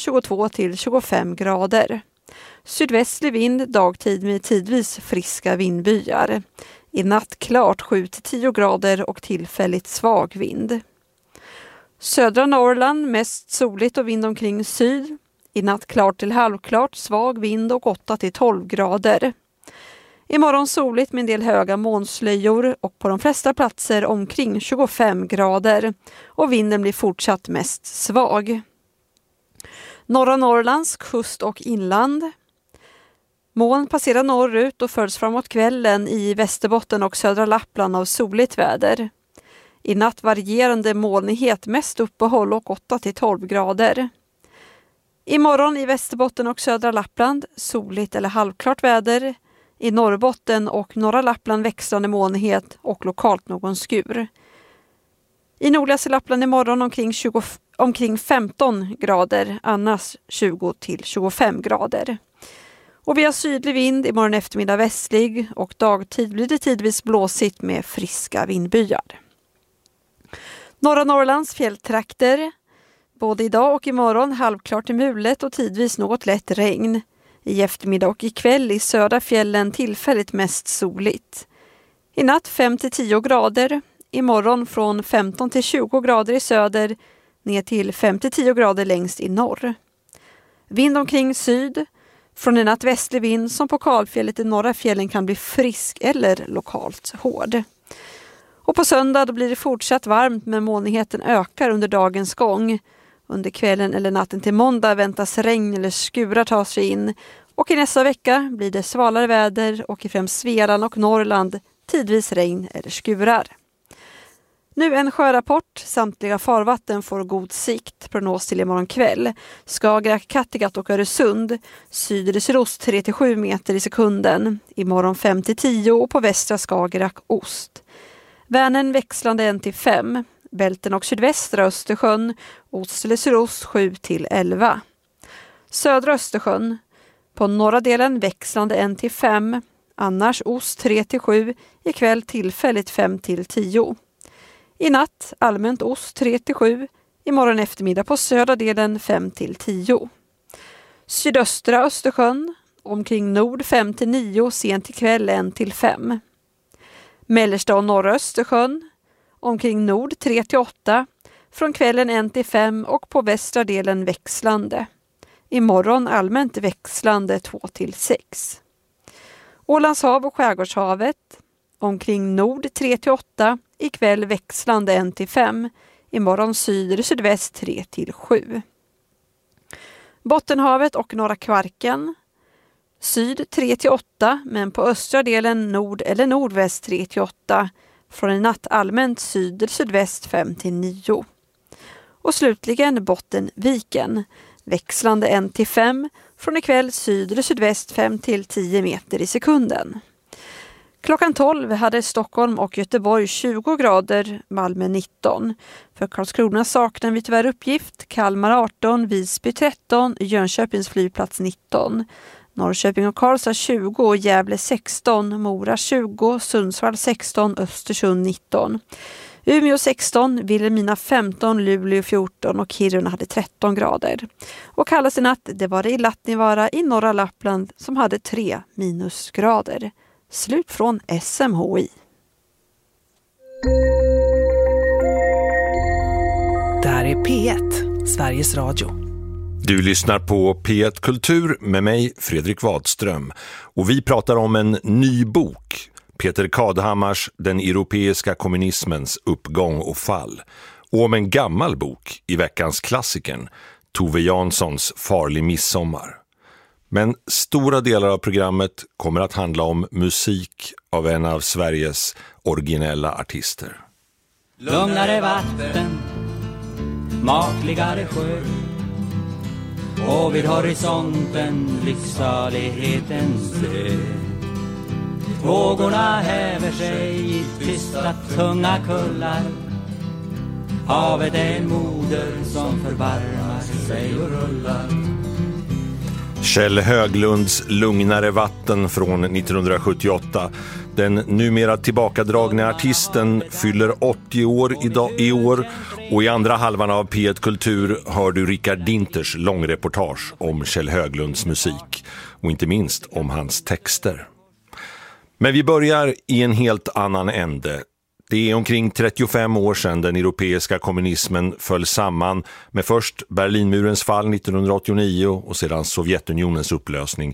22-25 grader. Sydvästlig vind dagtid med tidvis friska vindbyar. I natt klart 7-10 grader och tillfälligt svag vind. Södra Norrland mest soligt och vind omkring syd. I natt klart till halvklart, svag vind och 8-12 grader. Imorgon soligt med en del höga molnslöjor och på de flesta platser omkring 25 grader, och vinden blir fortsatt mest svag. Norra Norrlands kust och inland. Moln passerar norrut och följs framåt kvällen i Västerbotten och södra Lappland av soligt väder. I natt varierande molnighet, mest uppehåll och 8-12 grader. Imorgon i Västerbotten och södra Lappland soligt eller halvklart väder. I Norrbotten och norra Lappland växlande molnighet och lokalt någon skur. I nordligaste Lappland imorgon omkring 15 grader, annars 20-25 grader. Och vi har sydlig vind imorgon eftermiddag västlig, och dagtid blir det tidvis blåsigt med friska vindbyar. Norra Norrlands fjälltrakter. Både idag och imorgon halvklart till mulet och tidvis något lätt regn. I eftermiddag och ikväll i södra fjällen tillfälligt mest soligt. I natt 5-10 grader. Imorgon från 15-20 grader i söder ner till 5-10 grader längst i norr. Vind omkring syd. Från en natt västlig vind som på kalfjället i norra fjällen kan bli frisk eller lokalt hård. Och på söndag då blir det fortsatt varmt, men molnigheten ökar under dagens gång. Under kvällen eller natten till måndag väntas regn eller skurar ta sig in, och i nästa vecka blir det svalare väder och i främst Svealand och Norrland tidvis regn eller skurar. Nu en sjörapport. Samtliga farvatten får god sikt. Prognos till imorgon kväll. Skagerrak, Kattegatt och Öresund. Syd eller sydost 3-7 meter i sekunden. Imorgon 5-10 och på västra Skagerrak ost. Vänern växlande 1-5. Bälten och sydvästra Östersjön. Ost eller sydost 7-11. Södra Östersjön. På norra delen växlande 1-5. Annars ost 3-7. Ikväll tillfälligt 5-10. I natt allmänt ost 3-7. Imorgon eftermiddag på södra delen 5-10. Sydöstra Östersjön. Omkring nord 5-9. Sent ikväll 1-5. Mellersta och norra Östersjön. Omkring nord 3-8. Från kvällen 1-5 och på västra delen växlande. Imorgon allmänt växlande 2-6. Ålandshav och Skärgårdshavet. Omkring nord 3-8. Ikväll växlande 1-5. Imorgon syd eller sydväst 3-7. Bottenhavet och norra Kvarken. Syd 3-8, men på östra delen nord eller nordväst 3-8. Från en natt allmänt syd eller sydväst 5-9. Och slutligen Bottenviken. Växlande 1-5. Från ikväll syd eller sydväst 5-10 meter i sekunden. Klockan 12 hade Stockholm och Göteborg 20 grader, Malmö 19. För Karlskrona saknar vi tyvärr uppgift. Kalmar 18, Visby 13, Jönköpings flygplats 19. Norrköping och Karlstad 20, Gävle 16, Mora 20, Sundsvall 16, Östersund 19. Umeå 16, Vilhelmina 15, Luleå 14 och Kiruna hade 13 grader. Och kallast i natt, det var det i Lattnivaara i norra Lappland som hade 3 minusgrader. Slut från SMHI. Det här är P1, Sveriges Radio. Du lyssnar på P1 Kultur med mig, Fredrik Wadström. Och vi pratar om en ny bok, Peter Kadhammars Den europeiska kommunismens uppgång och fall. Och om en gammal bok i veckans klassikern, Tove Janssons Farlig midsommar. Men stora delar av programmet kommer att handla om musik av en av Sveriges originella artister. Lugnare vatten, makligare sjö, och vid horisonten lycksalighetens ö. Vågorna häver sig i tysta tunga kullar. Havet är en moder som förbarmar sig och rullar. Kjell Höglunds Lugnare vatten från 1978. Den numera tillbakadragna artisten fyller 80 år i år, och i andra halvan av P1 Kultur hör du Rickard Dinters långreportage om Kjell Höglunds musik och inte minst om hans texter. Men vi börjar i en helt annan ände. Det är omkring 35 år sedan den europeiska kommunismen föll samman med först Berlinmurens fall 1989 och sedan Sovjetunionens upplösning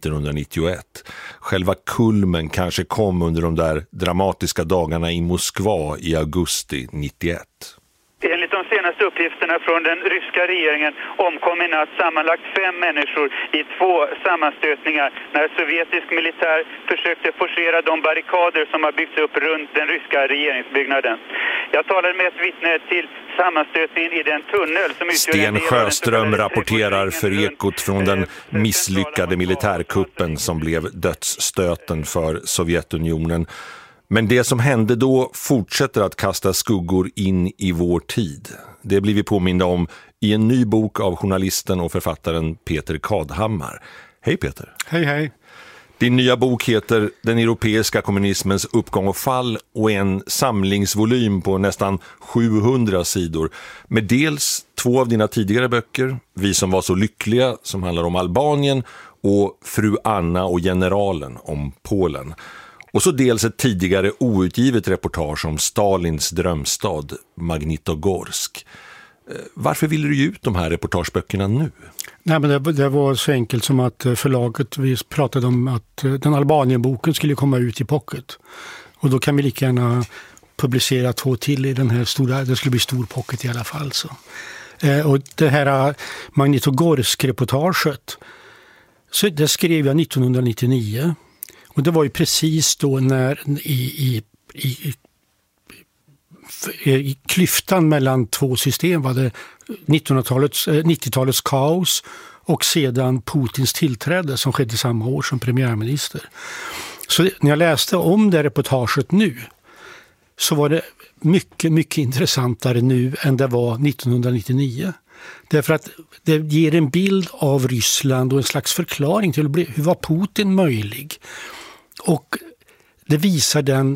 1991. Själva kulmen kanske kom under de där dramatiska dagarna i Moskva i augusti 91. Enligt de senaste uppgifterna från den ryska regeringen omkom i natt sammanlagt 5 människor i 2 sammanstötningar när sovjetisk militär försökte forcera de barrikader som har byggts upp runt den ryska regeringsbyggnaden. Jag talade med ett vittne till sammanstötningen i den tunnel som utgör Sten Sjöström rapporterar för Ekot från den misslyckade militärkuppen som blev dödsstöten för Sovjetunionen. Men det som hände då fortsätter att kasta skuggor in i vår tid. Det blir vi påminda om i en ny bok av journalisten och författaren Peter Kadhammar. Hej Peter. Hej hej. Din nya bok heter Den europeiska kommunismens uppgång och fall och är en samlingsvolym på nästan 700 sidor. Med dels 2 av dina tidigare böcker, Vi som var så lyckliga, som handlar om Albanien, och Fru Anna och generalen om Polen. Och så dels ett tidigare outgivet reportage om Stalins drömstad, Magnitogorsk. Varför ville du ge ut de här reportageböckerna nu? Nej, men det var så enkelt som att förlaget, vi pratade om att den Albanien-boken skulle komma ut i pocket. Och då kan vi lika gärna publicera 2 till i den här stora, det skulle bli stor pocket i alla fall. Så. Och det här Magnitogorsk-reportaget, så det skrev jag 1999. Och det var ju precis då när i klyftan mellan 2 system var det 90-talets kaos och sedan Putins tillträde som skedde samma år som premiärminister. Så när jag läste om det reportaget nu så var det mycket, mycket intressantare nu än det var 1999. Därför att det ger en bild av Ryssland och en slags förklaring till hur var Putin möjlig. Och det visar den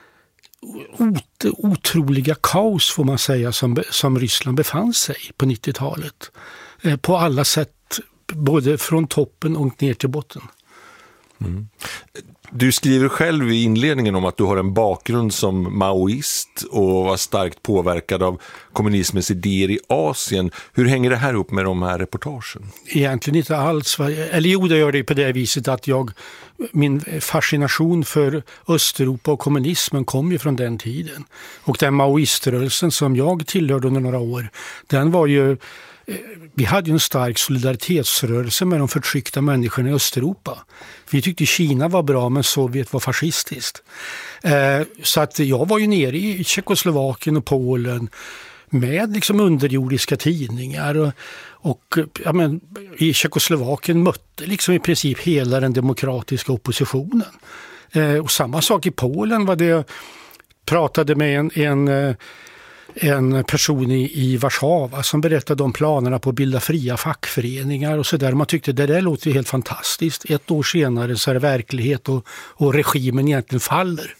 otroliga kaos, får man säga, som Ryssland befann sig på 90-talet. På alla sätt, både från toppen och ner till botten. Mm. Du skriver själv i inledningen om att du har en bakgrund som maoist och var starkt påverkad av kommunismens idéer i Asien. Hur hänger det här upp med de här reportagen? Egentligen inte alls. Eller jo, det gör det på det viset att min fascination för Östeuropa och kommunismen kom ju från den tiden. Och den maoiströrelsen som jag tillhörde under några år, den var ju... Vi hade ju en stark solidaritetsrörelse med de förtryckta människorna i Östeuropa. Vi tyckte Kina var bra, men Sovjet var fascistiskt. Så att jag var ju nere i Tjeckoslovakien och Polen med liksom underjordiska tidningar och i Tjeckoslovakien mötte liksom i princip hela den demokratiska oppositionen. Och samma sak i Polen var det, pratade med en person i Warszawa som berättade om planerna på att bilda fria fackföreningar och så där. Man tyckte det där låter helt fantastiskt. Ett år senare så är det verklighet och regimen egentligen faller.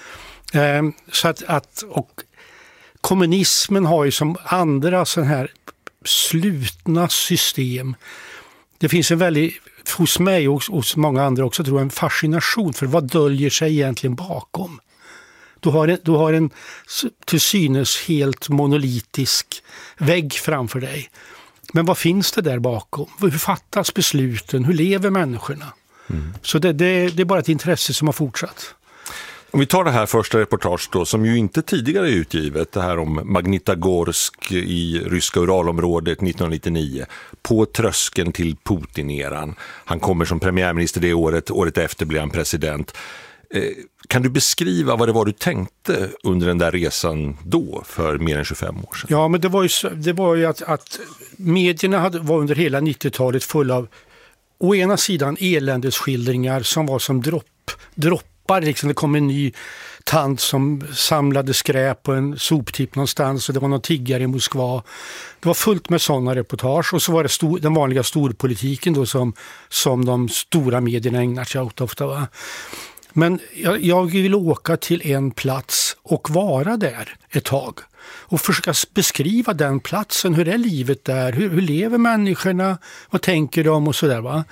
Och kommunismen har ju som andra sån här slutna system. Det finns en väldigt, hos mig och hos många andra också, tror jag, en fascination för vad döljer sig egentligen bakom. Du har en till synes helt monolitisk vägg framför dig. Men vad finns det där bakom? Hur fattas besluten? Hur lever människorna? Så det är bara ett intresse som har fortsatt. Om vi tar det här första reportage då, som ju inte tidigare är utgivet, det här om Magnitogorsk i ryska Uralområdet 1999, på tröskeln till Putin-eran. Han kommer som premiärminister det året efter blir han president. Kan du beskriva vad det var du tänkte under den där resan då, för mer än 25 år sedan? Ja, men det var ju att medierna var under hela 90-talet full av å ena sidan eländesskildringar som var som droppar. Liksom det kom en ny tant som samlade skräp på en soptipp någonstans och det var någon tiggare i Moskva. Det var fullt med sådana reportage och så var det den vanliga storpolitiken då som de stora medierna ägnar sig åt ofta, va? Men jag vill åka till en plats och vara där ett tag och försöka beskriva den platsen. Hur är livet där? Hur lever människorna? Vad tänker de? Och sådär, va?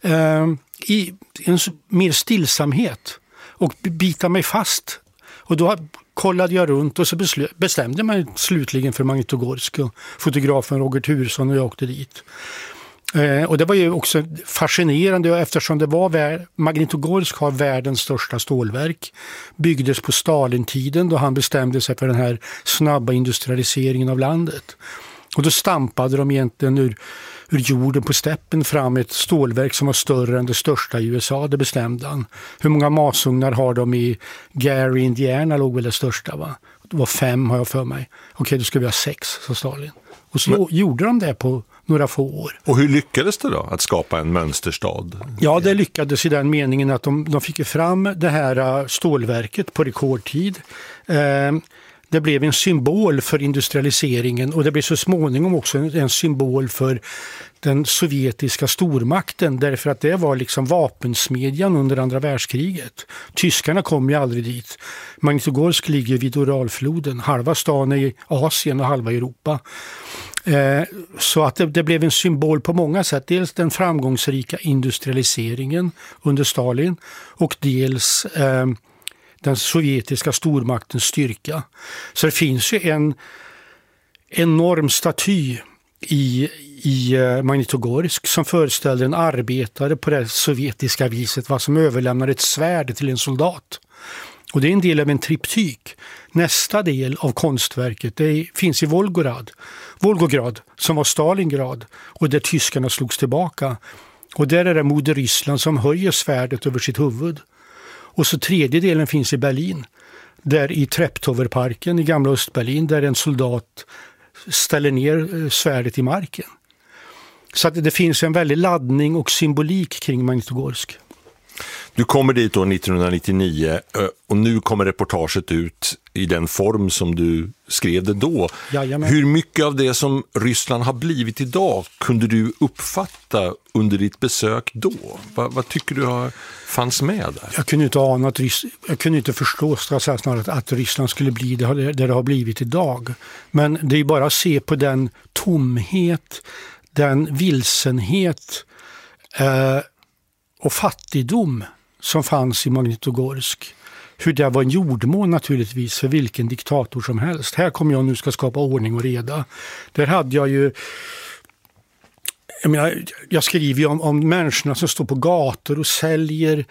I en mer stillsamhet och bita mig fast. Och då kollade jag runt och så bestämde mig slutligen för Magnitogorsk, och fotografen Roger Turesson och jag åkte dit. Och det var ju också fascinerande eftersom Magnitogorsk har världens största stålverk. Byggdes på Stalin-tiden då han bestämde sig för den här snabba industrialiseringen av landet. Och då stampade de egentligen ur jorden på steppen fram ett stålverk som var större än det största i USA, det bestämde han. Hur många masugnar har de i Gary, Indiana, låg väl det största, va? Det var 5 har jag för mig. Okej, då ska vi ha 6, sa Stalin. Och så gjorde de det på några få år. Och hur lyckades det då att skapa en mönsterstad? Ja, det lyckades i den meningen att de fick fram det här stålverket på rekordtid. Det blev en symbol för industrialiseringen och det blev så småningom också en symbol för den sovjetiska stormakten, därför att det var liksom vapensmedjan under andra världskriget. Tyskarna kom ju aldrig dit. Magnitogorsk ligger vid Uralfloden, halva stan i Asien och halva Europa. Så att det blev en symbol på många sätt. Dels den framgångsrika industrialiseringen under Stalin och dels den sovjetiska stormaktens styrka. Så det finns ju en enorm staty i Magnitogorsk som föreställer en arbetare på det sovjetiska viset, vad som överlämnar ett svärd till en soldat. Och det är en del av en triptyk. Nästa del av konstverket finns i Volgograd som var Stalingrad och där tyskarna slogs tillbaka. Och där är det Moder Ryssland som höjer svärdet över sitt huvud. Och så tredje delen finns i Berlin, där i Treptowerparken i gamla Östberlin, där en soldat ställer ner svärdet i marken. Så att det finns en väldig laddning och symbolik kring Magnitogorsk. Du kommer dit då 1999 och nu kommer reportaget ut i den form som du skrev det då. Jajamän. Hur mycket av det som Ryssland har blivit idag kunde du uppfatta under ditt besök då? Vad tycker du fanns med där? Jag kunde inte ana jag kunde inte förstå att Ryssland skulle bli det har blivit idag. Men det är bara att se på den tomhet, den vilsenhet och fattigdom som fanns i Magnitogorsk. Hur det var en jordmån naturligtvis för vilken diktator som helst. Här kommer jag nu ska skapa ordning och reda. Där hade jag ju... Jag skriver ju om människorna som står på gator och säljer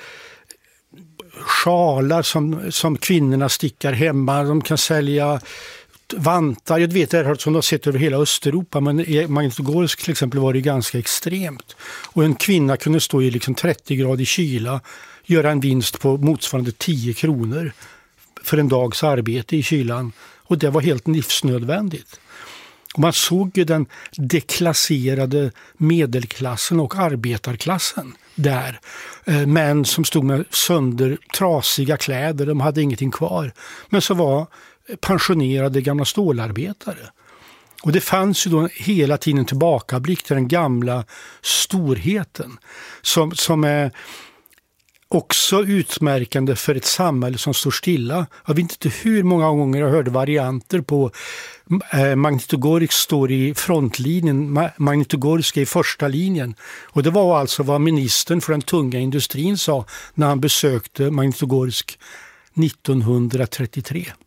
sjalar som kvinnorna stickar hemma. De kan sälja vantar. Jag vet det som de har sett över hela Östeuropa, men i Magnitogorsk till exempel var det ganska extremt. Och en kvinna kunde stå i liksom 30 grader kyla, göra en vinst på motsvarande 10 kronor för en dags arbete i kylan. Och det var helt livsnödvändigt. Och man såg ju den deklasserade medelklassen och arbetarklassen där. Män som stod med trasiga kläder, de hade ingenting kvar. Men så var pensionerade gamla stålarbetare. Och det fanns ju då hela tiden tillbakablick till den gamla storheten som är också utmärkande för ett samhälle som står stilla. Jag vet inte hur många gånger jag hörde varianter på Magnitogorsk står i frontlinjen, Magnitogorsk är i första linjen. Och det var alltså vad ministern för den tunga industrin sa när han besökte Magnitogorsk 1933.